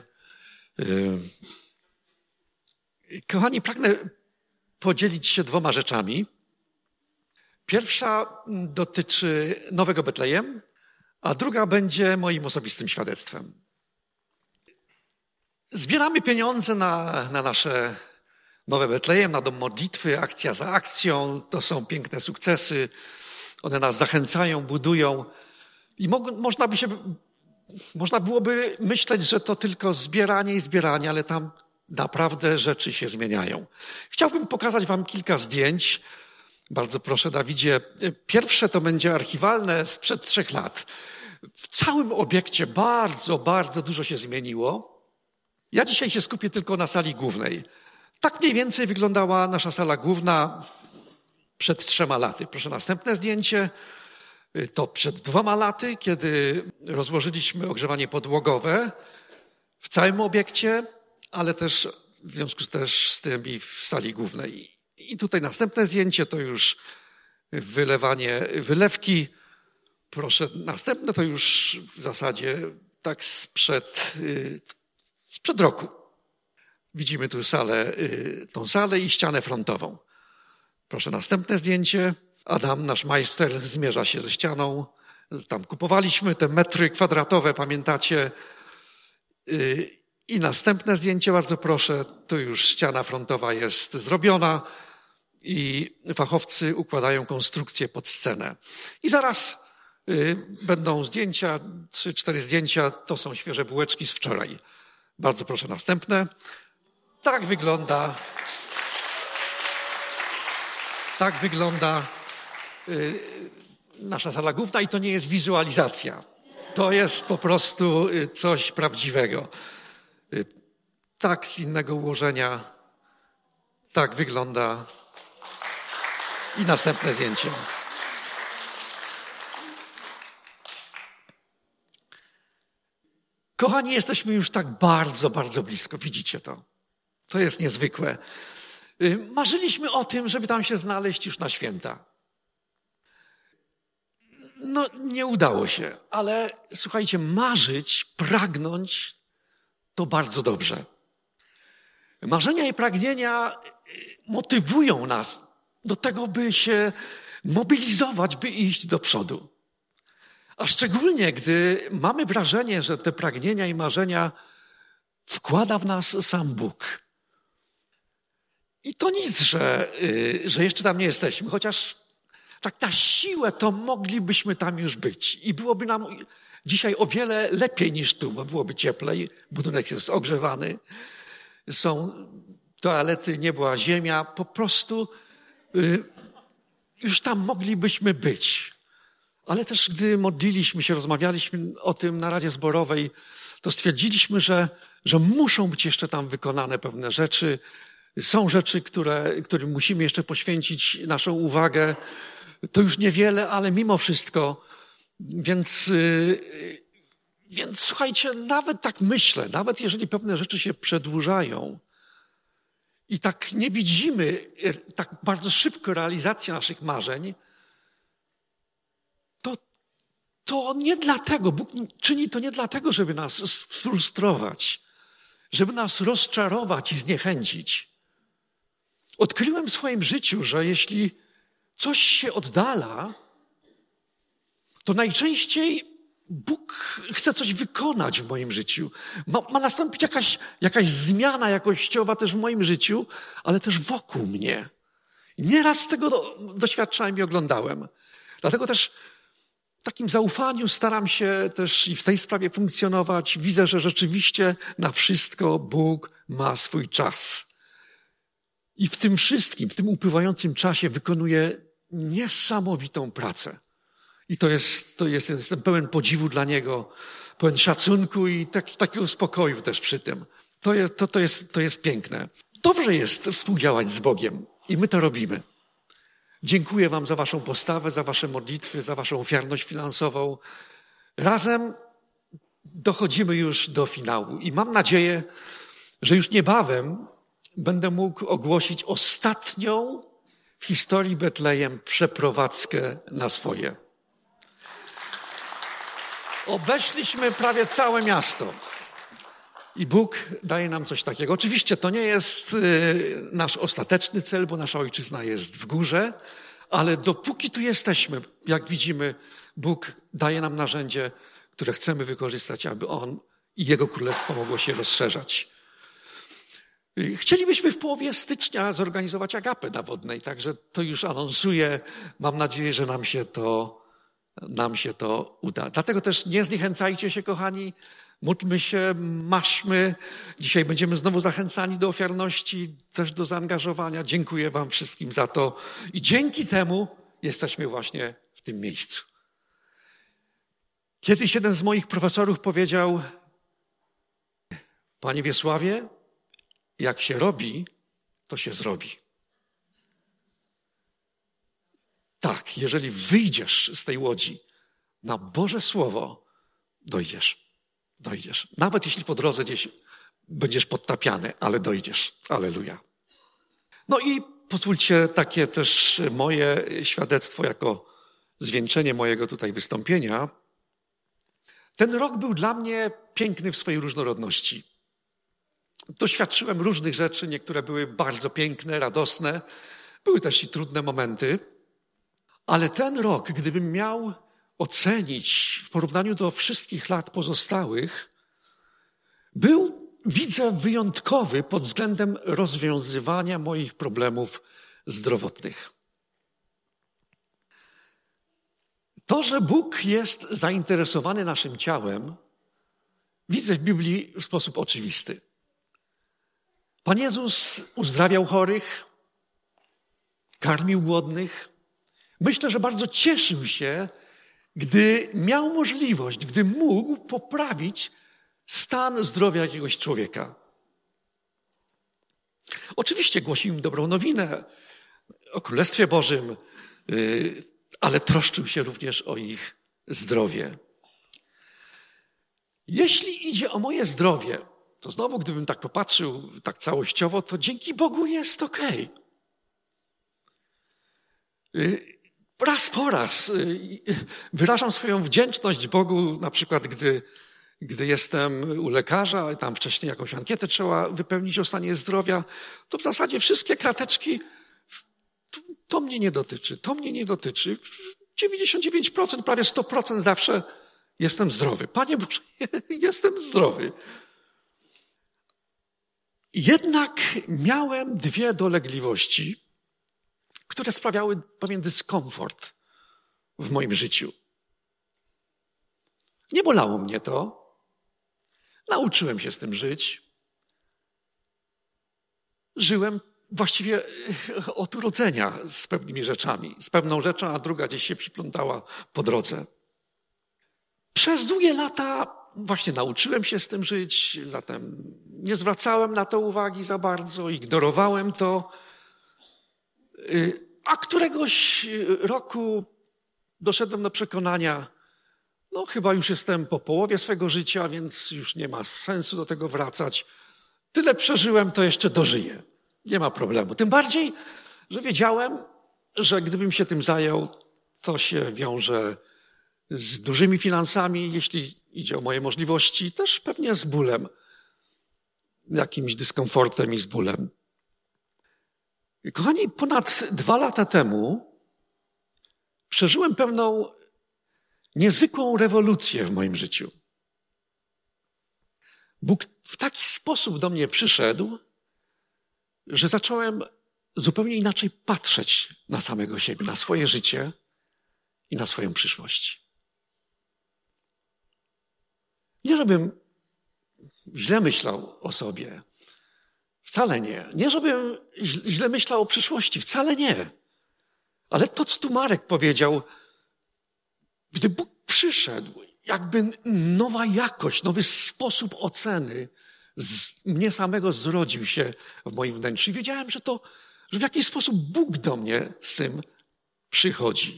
Kochani, pragnę podzielić się 2 rzeczami. Pierwsza dotyczy Nowego Betlejem, a druga będzie moim osobistym świadectwem. Zbieramy pieniądze na nasze Nowe Betlejem, na dom modlitwy, akcja za akcją. To są piękne sukcesy. One nas zachęcają, budują. I można byłoby myśleć, że to tylko zbieranie i zbieranie, ale tam naprawdę rzeczy się zmieniają. Chciałbym pokazać wam kilka zdjęć. Bardzo proszę, Dawidzie. Pierwsze to będzie archiwalne sprzed 3 lat. W całym obiekcie bardzo, bardzo dużo się zmieniło. Ja dzisiaj się skupię tylko na sali głównej. Tak mniej więcej wyglądała nasza sala główna przed 3 laty. Proszę, następne zdjęcie. To przed 2 laty, kiedy rozłożyliśmy ogrzewanie podłogowe w całym obiekcie, ale też w związku też z tym i w sali głównej. I tutaj następne zdjęcie to już wylewki. Proszę, następne to już w zasadzie tak sprzed roku. Widzimy tu tą salę i ścianę frontową. Proszę, następne zdjęcie. Adam, nasz majster, zmierza się ze ścianą. Tam kupowaliśmy te metry kwadratowe, pamiętacie? I następne zdjęcie, bardzo proszę. Tu już ściana frontowa jest zrobiona i fachowcy układają konstrukcję pod scenę. I zaraz Będą zdjęcia, 3-4 zdjęcia, to są świeże bułeczki z wczoraj. Bardzo proszę następne. Tak wygląda nasza sala główna i to nie jest wizualizacja. To jest po prostu coś prawdziwego. Tak z innego ułożenia, tak wygląda. I następne zdjęcie. Kochani, jesteśmy już tak bardzo, bardzo blisko. Widzicie to? To jest niezwykłe. Marzyliśmy o tym, żeby tam się znaleźć już na święta. No, nie udało się, ale słuchajcie, marzyć, pragnąć to bardzo dobrze. Marzenia i pragnienia motywują nas do tego, by się mobilizować, by iść do przodu. A szczególnie, gdy mamy wrażenie, że te pragnienia i marzenia wkłada w nas sam Bóg. I to nic, że jeszcze tam nie jesteśmy, chociaż tak na siłę to moglibyśmy tam już być. I byłoby nam dzisiaj o wiele lepiej niż tu, bo byłoby cieplej, budynek jest ogrzewany, są toalety, nie była ziemia, po prostu już tam moglibyśmy być. Ale też gdy modliliśmy się, rozmawialiśmy o tym na Radzie Zborowej, to stwierdziliśmy, że muszą być jeszcze tam wykonane pewne rzeczy. Są rzeczy, którym musimy jeszcze poświęcić naszą uwagę. To już niewiele, ale mimo wszystko. Więc słuchajcie, nawet tak myślę, nawet jeżeli pewne rzeczy się przedłużają i tak nie widzimy tak bardzo szybko realizacji naszych marzeń, to nie dlatego, Bóg czyni to nie dlatego, żeby nas sfrustrować, żeby nas rozczarować i zniechęcić. Odkryłem w swoim życiu, że jeśli coś się oddala, to najczęściej Bóg chce coś wykonać w moim życiu. Ma nastąpić jakaś zmiana jakościowa też w moim życiu, ale też wokół mnie. I nieraz tego doświadczałem i oglądałem. Dlatego też w takim zaufaniu staram się też i w tej sprawie funkcjonować. Widzę, że rzeczywiście na wszystko Bóg ma swój czas. I w tym wszystkim, w tym upływającym czasie wykonuje niesamowitą pracę. I jestem pełen podziwu dla Niego, pełen szacunku i takiego spokoju też przy tym. To jest piękne. Dobrze jest współdziałać z Bogiem i my to robimy. Dziękuję Wam za Waszą postawę, za Wasze modlitwy, za Waszą ofiarność finansową. Razem dochodzimy już do finału i mam nadzieję, że już niebawem będę mógł ogłosić ostatnią w historii Betlejem przeprowadzkę na swoje. Obeszliśmy prawie całe miasto i Bóg daje nam coś takiego. Oczywiście to nie jest nasz ostateczny cel, bo nasza ojczyzna jest w górze, ale dopóki tu jesteśmy, jak widzimy, Bóg daje nam narzędzie, które chcemy wykorzystać, aby On i Jego Królestwo mogło się rozszerzać. Chcielibyśmy w połowie stycznia zorganizować agapę na Wodnej, także to już anonsuję. Mam nadzieję, że nam się to uda. Dlatego też nie zniechęcajcie się, kochani. Módlmy się, maszmy. Dzisiaj będziemy znowu zachęcani do ofiarności, też do zaangażowania. Dziękuję Wam wszystkim za to i dzięki temu jesteśmy właśnie w tym miejscu. Kiedyś jeden z moich profesorów powiedział: Panie Wiesławie, jak się robi, to się zrobi. Tak, jeżeli wyjdziesz z tej łodzi na Boże Słowo, dojdziesz. Nawet jeśli po drodze gdzieś będziesz podtapiany, ale dojdziesz. Alleluja. No i pozwólcie takie też moje świadectwo jako zwieńczenie mojego tutaj wystąpienia. Ten rok był dla mnie piękny w swojej różnorodności. Doświadczyłem różnych rzeczy, niektóre były bardzo piękne, radosne, były też i trudne momenty, ale ten rok, gdybym miał ocenić w porównaniu do wszystkich lat pozostałych, był, widzę, wyjątkowy pod względem rozwiązywania moich problemów zdrowotnych. To, że Bóg jest zainteresowany naszym ciałem, widzę w Biblii w sposób oczywisty. Pan Jezus uzdrawiał chorych, karmił głodnych. Myślę, że bardzo cieszył się, gdy miał możliwość, gdy mógł poprawić stan zdrowia jakiegoś człowieka. Oczywiście głosił im dobrą nowinę o Królestwie Bożym, ale troszczył się również o ich zdrowie. Jeśli idzie o moje zdrowie, to znowu, gdybym tak popatrzył tak całościowo, to dzięki Bogu jest okej. Raz po raz wyrażam swoją wdzięczność Bogu, na przykład gdy jestem u lekarza i tam wcześniej jakąś ankietę trzeba wypełnić o stanie zdrowia, to w zasadzie wszystkie krateczki to mnie nie dotyczy, to mnie nie dotyczy. 99%, prawie 100% zawsze jestem zdrowy. Panie Boże, jestem zdrowy. Jednak miałem 2 dolegliwości, które sprawiały pewien dyskomfort w moim życiu. Nie bolało mnie to. Nauczyłem się z tym żyć. Żyłem właściwie od urodzenia z pewnymi rzeczami. Z pewną rzeczą, a druga gdzieś się przyplątała po drodze. Przez długie lata właśnie nauczyłem się z tym żyć, zatem nie zwracałem na to uwagi za bardzo, ignorowałem to. A któregoś roku doszedłem do przekonania, no chyba już jestem po połowie swego życia, więc już nie ma sensu do tego wracać. Tyle przeżyłem, to jeszcze dożyję. Nie ma problemu. Tym bardziej, że wiedziałem, że gdybym się tym zajął, to się wiąże z dużymi finansami, jeśli idzie o moje możliwości, też pewnie z bólem, jakimś dyskomfortem i z bólem. Kochani, ponad 2 lata temu przeżyłem pewną niezwykłą rewolucję w moim życiu. Bóg w taki sposób do mnie przyszedł, że zacząłem zupełnie inaczej patrzeć na samego siebie, na swoje życie i na swoją przyszłość. Nie żebym źle myślał o sobie, wcale nie. Nie żebym źle myślał o przyszłości, wcale nie. Ale to, co tu Marek powiedział, gdy Bóg przyszedł, jakby nowa jakość, nowy sposób oceny mnie samego zrodził się w moim wnętrzu. I wiedziałem, że w jakiś sposób Bóg do mnie z tym przychodzi.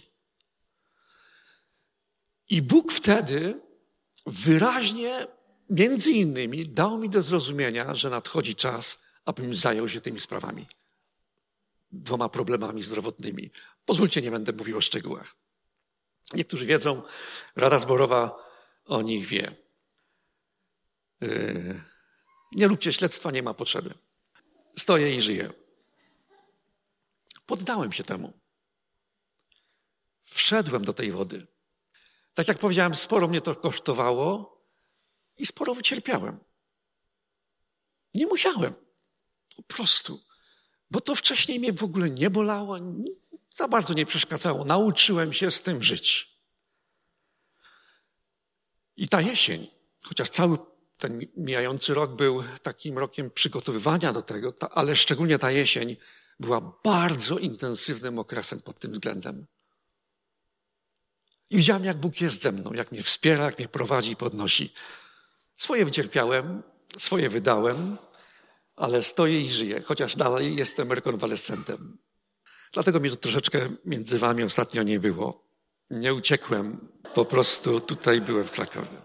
I Bóg wtedy wyraźnie, między innymi, dał mi do zrozumienia, że nadchodzi czas, abym zajął się tymi sprawami. 2 problemami zdrowotnymi. Pozwólcie, nie będę mówił o szczegółach. Niektórzy wiedzą, Rada Zborowa o nich wie. Nie róbcie śledztwa, nie ma potrzeby. Stoję i żyję. Poddałem się temu. Wszedłem do tej wody. Tak jak powiedziałem, sporo mnie to kosztowało i sporo wycierpiałem. Nie musiałem. Po prostu. Bo to wcześniej mnie w ogóle nie bolało, za bardzo nie przeszkadzało. Nauczyłem się z tym żyć. I ta jesień, chociaż cały ten mijający rok był takim rokiem przygotowywania do tego, ale szczególnie ta jesień była bardzo intensywnym okresem pod tym względem. I widziałem, jak Bóg jest ze mną, jak mnie wspiera, jak mnie prowadzi i podnosi. Swoje wycierpiałem, swoje wydałem, ale stoję i żyję, chociaż dalej jestem rekonwalescentem. Dlatego mnie to troszeczkę między wami ostatnio nie było. Nie uciekłem, po prostu tutaj byłem w Krakowie.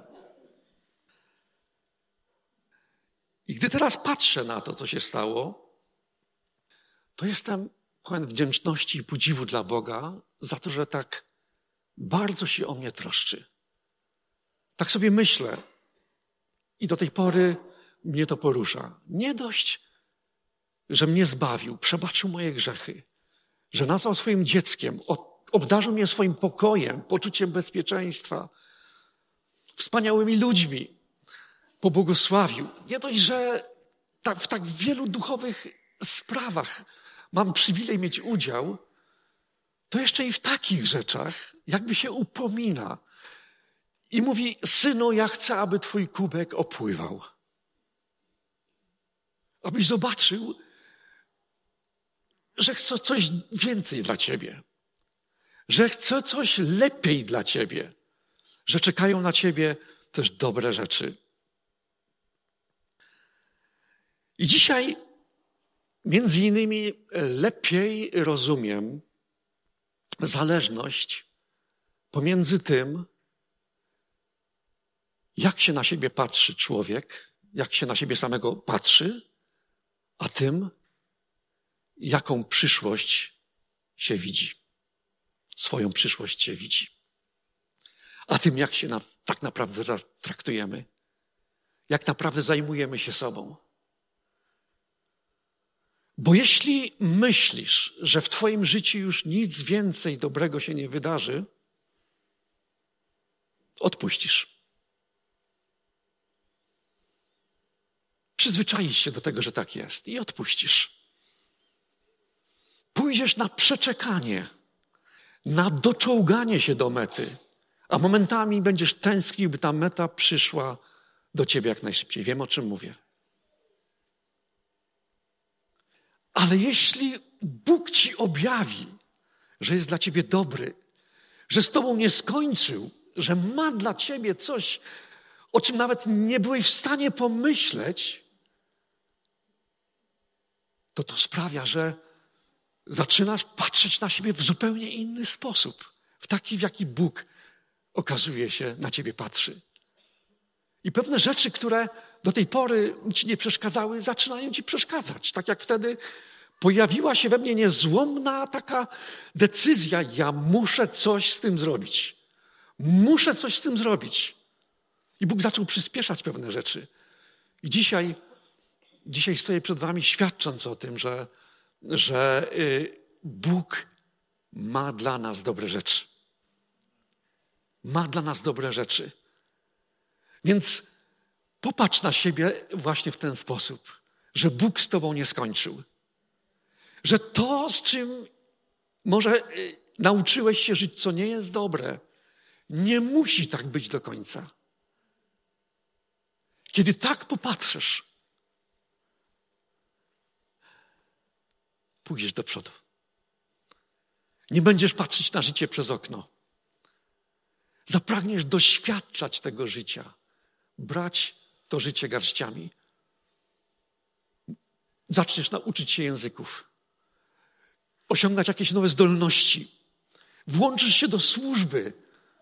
I gdy teraz patrzę na to, co się stało, to jestem pełen wdzięczności i podziwu dla Boga za to, że tak bardzo się o mnie troszczy. Tak sobie myślę i do tej pory mnie to porusza. Nie dość, że mnie zbawił, przebaczył moje grzechy, że nazwał swoim dzieckiem, obdarzył mnie swoim pokojem, poczuciem bezpieczeństwa, wspaniałymi ludźmi, pobłogosławił. Nie dość, że w tak wielu duchowych sprawach mam przywilej mieć udział, to jeszcze i w takich rzeczach jakby się upomina i mówi: synu, ja chcę, aby twój kubek opływał. Abyś zobaczył, że chcę coś więcej dla ciebie. Że chcę coś lepiej dla ciebie. Że czekają na ciebie też dobre rzeczy. I dzisiaj między innymi lepiej rozumiem zależność pomiędzy tym, jak się na siebie patrzy człowiek, jak się na siebie samego patrzy, a tym, jaką przyszłość się widzi. Swoją przyszłość się widzi. A tym, jak się tak naprawdę traktujemy. Jak naprawdę zajmujemy się sobą. Bo jeśli myślisz, że w twoim życiu już nic więcej dobrego się nie wydarzy, odpuścisz. Przyzwyczaisz się do tego, że tak jest i odpuścisz. Pójdziesz na przeczekanie, na doczołganie się do mety, a momentami będziesz tęsknił, by ta meta przyszła do ciebie jak najszybciej. Wiem, o czym mówię. Ale jeśli Bóg ci objawi, że jest dla ciebie dobry, że z tobą nie skończył, że ma dla ciebie coś, o czym nawet nie byłeś w stanie pomyśleć, to sprawia, że zaczynasz patrzeć na siebie w zupełnie inny sposób. W taki, w jaki Bóg okazuje się, na ciebie patrzy. I pewne rzeczy, które do tej pory ci nie przeszkadzały, zaczynają ci przeszkadzać. Tak jak wtedy pojawiła się we mnie niezłomna taka decyzja: ja muszę coś z tym zrobić. Muszę coś z tym zrobić. I Bóg zaczął przyspieszać pewne rzeczy. I dzisiaj stoję przed wami świadcząc o tym, że Bóg ma dla nas dobre rzeczy. Ma dla nas dobre rzeczy. Więc popatrz na siebie właśnie w ten sposób, że Bóg z tobą nie skończył. Że to, z czym może nauczyłeś się żyć, co nie jest dobre, nie musi tak być do końca. Kiedy tak popatrzysz, pójdziesz do przodu. Nie będziesz patrzeć na życie przez okno. Zapragniesz doświadczać tego życia. Brać to życie garściami. Zaczniesz nauczyć się języków. Osiągać jakieś nowe zdolności. Włączysz się do służby.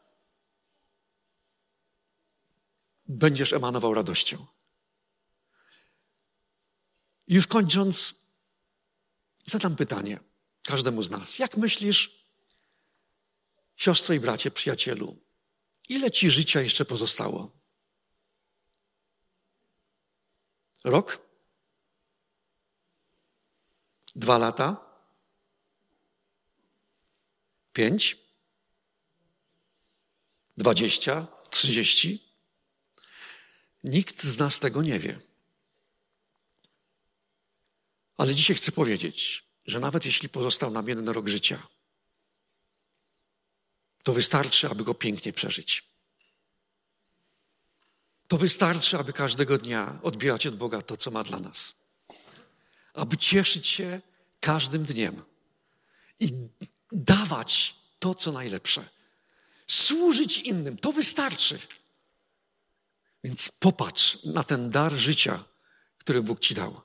Będziesz emanował radością. I już kończąc, zadam pytanie każdemu z nas. Jak myślisz, siostro i bracie, przyjacielu, ile ci życia jeszcze pozostało? Rok? 2 lata? 5? 20? 30? Nikt z nas tego nie wie. Ale dzisiaj chcę powiedzieć, że nawet jeśli pozostał nam 1 rok życia, to wystarczy, aby go pięknie przeżyć. To wystarczy, aby każdego dnia odbierać od Boga to, co ma dla nas. Aby cieszyć się każdym dniem i dawać to, co najlepsze. Służyć innym, to wystarczy. Więc popatrz na ten dar życia, który Bóg ci dał.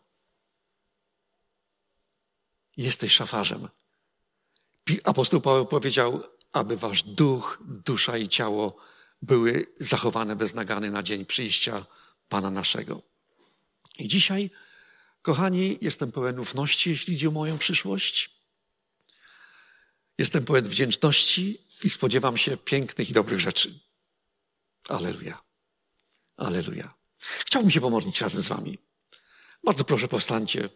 Jesteś szafarzem. Apostoł Paweł powiedział, aby wasz duch, dusza i ciało były zachowane bez nagany na dzień przyjścia Pana naszego. I dzisiaj, kochani, jestem pełen ufności, jeśli idzie o moją przyszłość. Jestem pełen wdzięczności i spodziewam się pięknych i dobrych rzeczy. Alleluja. Alleluja. Chciałbym się pomodlić razem z wami. Bardzo proszę, powstańcie.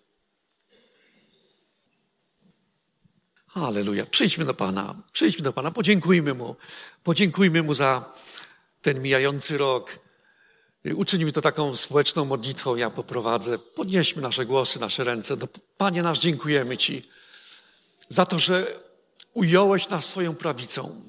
Alleluja. Przyjdźmy do Pana, podziękujmy Mu za ten mijający rok. Uczynimy to taką społeczną modlitwą, ja poprowadzę. Podnieśmy nasze głosy, nasze ręce. Panie nasz, dziękujemy Ci za to, że ująłeś nas swoją prawicą,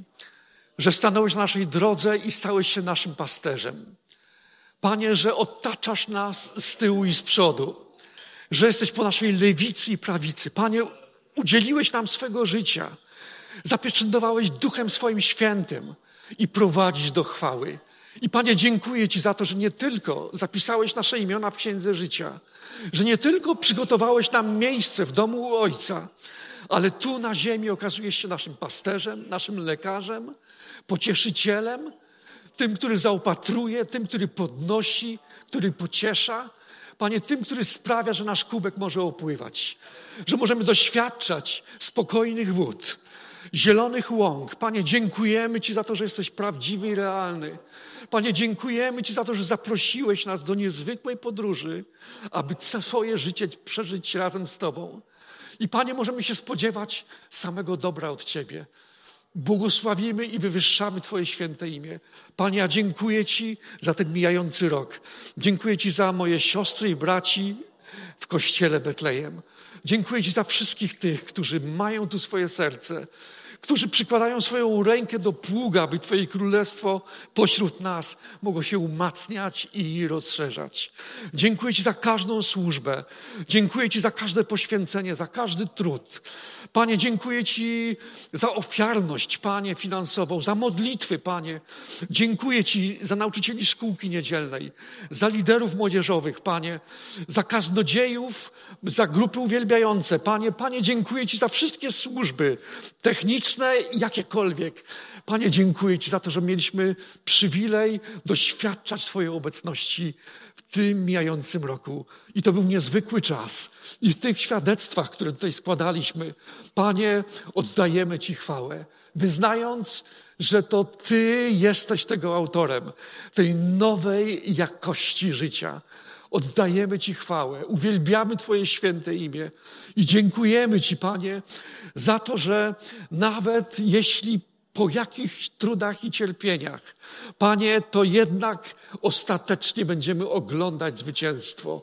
że stanąłeś na naszej drodze i stałeś się naszym pasterzem. Panie, że otaczasz nas z tyłu i z przodu, że jesteś po naszej lewicy i prawicy. Panie, udzieliłeś nam swego życia, zapieczętowałeś Duchem swoim Świętym i prowadzisz do chwały. I Panie, dziękuję Ci za to, że nie tylko zapisałeś nasze imiona w Księdze Życia, że nie tylko przygotowałeś nam miejsce w domu u Ojca, ale tu na ziemi okazujesz się naszym pasterzem, naszym lekarzem, pocieszycielem, tym, który zaopatruje, tym, który podnosi, który pociesza. Panie, tym, który sprawia, że nasz kubek może opływać, że możemy doświadczać spokojnych wód, zielonych łąk. Panie, dziękujemy Ci za to, że jesteś prawdziwy i realny. Panie, dziękujemy Ci za to, że zaprosiłeś nas do niezwykłej podróży, aby swoje życie przeżyć razem z Tobą. I Panie, możemy się spodziewać samego dobra od Ciebie. Błogosławimy i wywyższamy Twoje święte imię. Panie, ja dziękuję Ci za ten mijający rok. Dziękuję Ci za moje siostry i braci w Kościele Betlejem. Dziękuję Ci za wszystkich tych, którzy mają tu swoje serce, którzy przykładają swoją rękę do pługa, aby Twoje królestwo pośród nas mogło się umacniać i rozszerzać. Dziękuję Ci za każdą służbę. Dziękuję Ci za każde poświęcenie, za każdy trud. Panie, dziękuję Ci za ofiarność, Panie, finansową, za modlitwy, Panie. Dziękuję Ci za nauczycieli szkółki niedzielnej, za liderów młodzieżowych, Panie, za kaznodziejów, za grupy uwielbiające. Panie, dziękuję Ci za wszystkie służby techniczne, jakiekolwiek. Panie, dziękuję Ci za to, że mieliśmy przywilej doświadczać Twojej obecności w tym mijającym roku. I to był niezwykły czas. I w tych świadectwach, które tutaj składaliśmy, Panie, oddajemy Ci chwałę, wyznając, że to Ty jesteś tego autorem, tej nowej jakości życia. Oddajemy Ci chwałę, uwielbiamy Twoje święte imię i dziękujemy Ci, Panie, za to, że nawet jeśli po jakichś trudach i cierpieniach, Panie, to jednak ostatecznie będziemy oglądać zwycięstwo.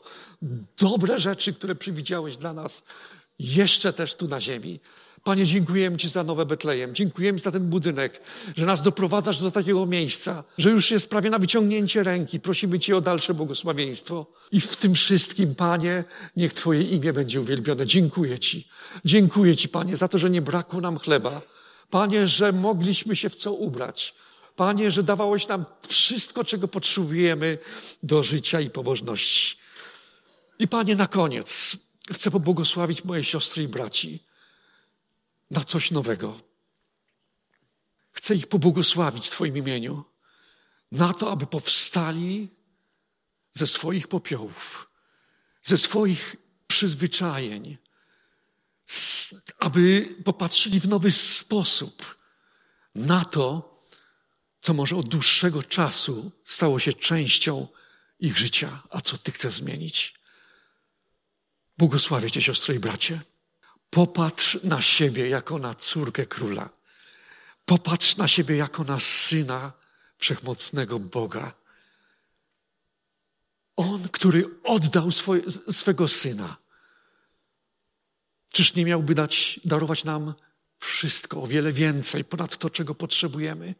Dobre rzeczy, które przewidziałeś dla nas jeszcze też tu na ziemi. Panie, dziękujemy Ci za Nowe Betlejem. Dziękujemy Ci za ten budynek, że nas doprowadzasz do takiego miejsca, że już jest prawie na wyciągnięcie ręki. Prosimy Cię o dalsze błogosławieństwo. I w tym wszystkim, Panie, niech Twoje imię będzie uwielbione. Dziękuję Ci. Dziękuję Ci, Panie, za to, że nie brakło nam chleba. Panie, że mogliśmy się w co ubrać. Panie, że dawałeś nam wszystko, czego potrzebujemy do życia i pobożności. I Panie, na koniec chcę pobłogosławić moje siostry i braci na coś nowego. Chcę ich pobłogosławić w Twoim imieniu na to, aby powstali ze swoich popiołów, ze swoich przyzwyczajeń, aby popatrzyli w nowy sposób na to, co może od dłuższego czasu stało się częścią ich życia, a co Ty chcesz zmienić. Błogosławię Cię, siostro i bracie. Popatrz na siebie jako na córkę króla. Popatrz na siebie jako na syna wszechmocnego Boga. On, który oddał swego syna. Czyż nie miałby darować nam wszystko, o wiele więcej ponad to, czego potrzebujemy?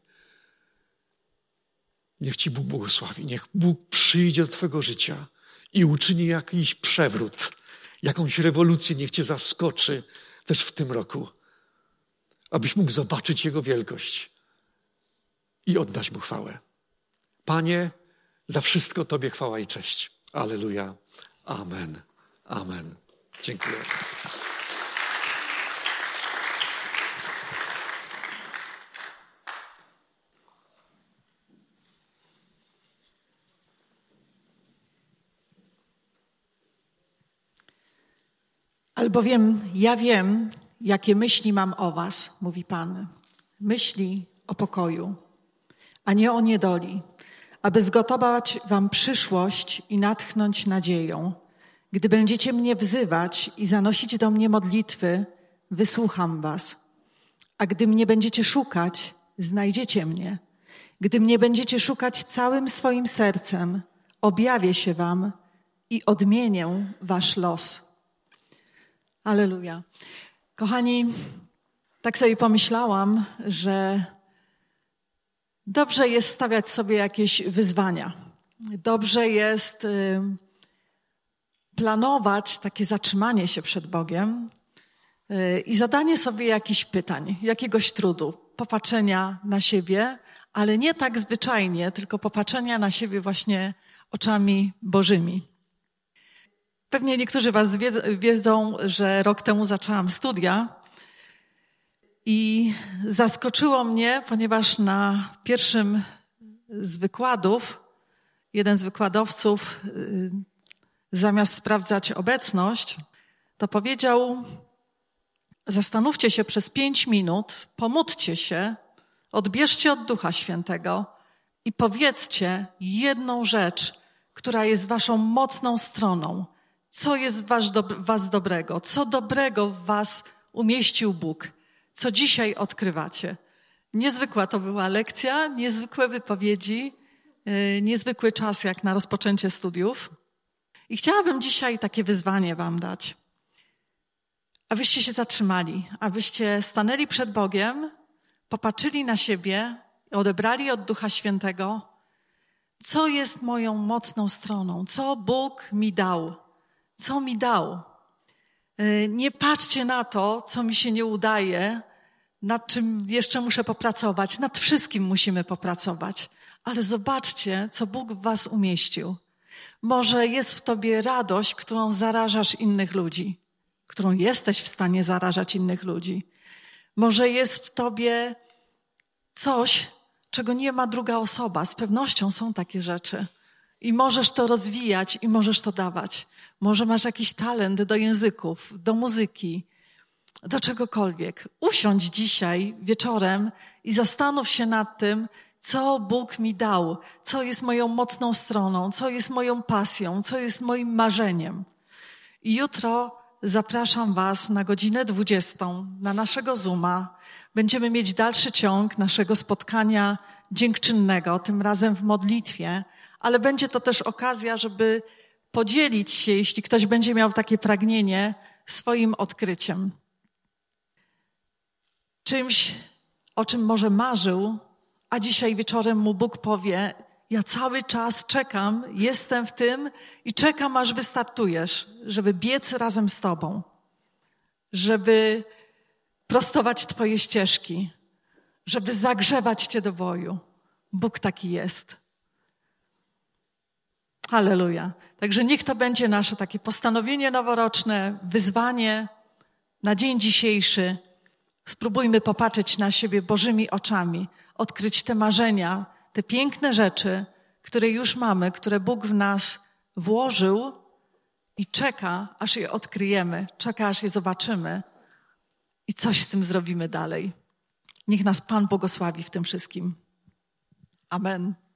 Niech Ci Bóg błogosławi. Niech Bóg przyjdzie do Twojego życia i uczyni jakiś przewrót, jakąś rewolucję. Niech Cię zaskoczy też w tym roku, abyś mógł zobaczyć Jego wielkość i oddać Mu chwałę. Panie, za wszystko Tobie chwała i cześć. Alleluja. Amen. Amen. Dziękuję. Albowiem ja wiem, jakie myśli mam o was, mówi Pan. Myśli o pokoju, a nie o niedoli, aby zgotować wam przyszłość i natchnąć nadzieją. Gdy będziecie mnie wzywać i zanosić do mnie modlitwy, wysłucham was. A gdy mnie będziecie szukać, znajdziecie mnie. Gdy mnie będziecie szukać całym swoim sercem, objawię się wam i odmienię wasz los. Alleluja. Kochani, Tak sobie pomyślałam, że dobrze jest stawiać sobie jakieś wyzwania. Dobrze jest planować takie zatrzymanie się przed Bogiem i zadanie sobie jakichś pytań, jakiegoś trudu, popatrzenia na siebie, ale nie tak zwyczajnie, tylko popatrzenia na siebie właśnie oczami Bożymi. Pewnie niektórzy was wiedzą, że rok temu zaczęłam studia i zaskoczyło mnie, ponieważ na pierwszym z wykładów jeden z wykładowców zamiast sprawdzać obecność, to powiedział: zastanówcie się przez 5 minut, pomódlcie się, odbierzcie od Ducha Świętego i powiedzcie jedną rzecz, która jest waszą mocną stroną. Co jest was dobrego? Co dobrego w was umieścił Bóg? Co dzisiaj odkrywacie? Niezwykła to była lekcja, niezwykłe wypowiedzi, niezwykły czas jak na rozpoczęcie studiów. I chciałabym dzisiaj takie wyzwanie wam dać. Abyście się zatrzymali, abyście stanęli przed Bogiem, popatrzyli na siebie, odebrali od Ducha Świętego, co jest moją mocną stroną, co Bóg mi dał, co mi dał. Nie patrzcie na to, co mi się nie udaje, nad czym jeszcze muszę popracować, nad wszystkim musimy popracować, ale zobaczcie, co Bóg w was umieścił. Może jest w tobie radość, którą zarażasz innych ludzi, którą jesteś w stanie zarażać innych ludzi. Może jest w tobie coś, czego nie ma druga osoba. Z pewnością są takie rzeczy. I możesz to rozwijać i możesz to dawać. Może masz jakiś talent do języków, do muzyki, do czegokolwiek. Usiądź dzisiaj wieczorem i zastanów się nad tym, co Bóg mi dał, co jest moją mocną stroną, co jest moją pasją, co jest moim marzeniem. I jutro zapraszam was na godzinę 20 na naszego Zooma. Będziemy mieć dalszy ciąg naszego spotkania dziękczynnego, tym razem w modlitwie, ale będzie to też okazja, żeby podzielić się, jeśli ktoś będzie miał takie pragnienie, swoim odkryciem. Czymś, o czym może marzył, a dzisiaj wieczorem mu Bóg powie: ja cały czas czekam, jestem w tym i czekam, aż wystartujesz, żeby biec razem z tobą, żeby prostować twoje ścieżki, żeby zagrzewać cię do boju. Bóg taki jest. Halleluja. Także niech to będzie nasze takie postanowienie noworoczne, wyzwanie na dzień dzisiejszy. Spróbujmy popatrzeć na siebie Bożymi oczami, odkryć te marzenia, te piękne rzeczy, które już mamy, które Bóg w nas włożył i czeka, aż je odkryjemy, czeka, aż je zobaczymy i coś z tym zrobimy dalej. Niech nas Pan błogosławi w tym wszystkim. Amen.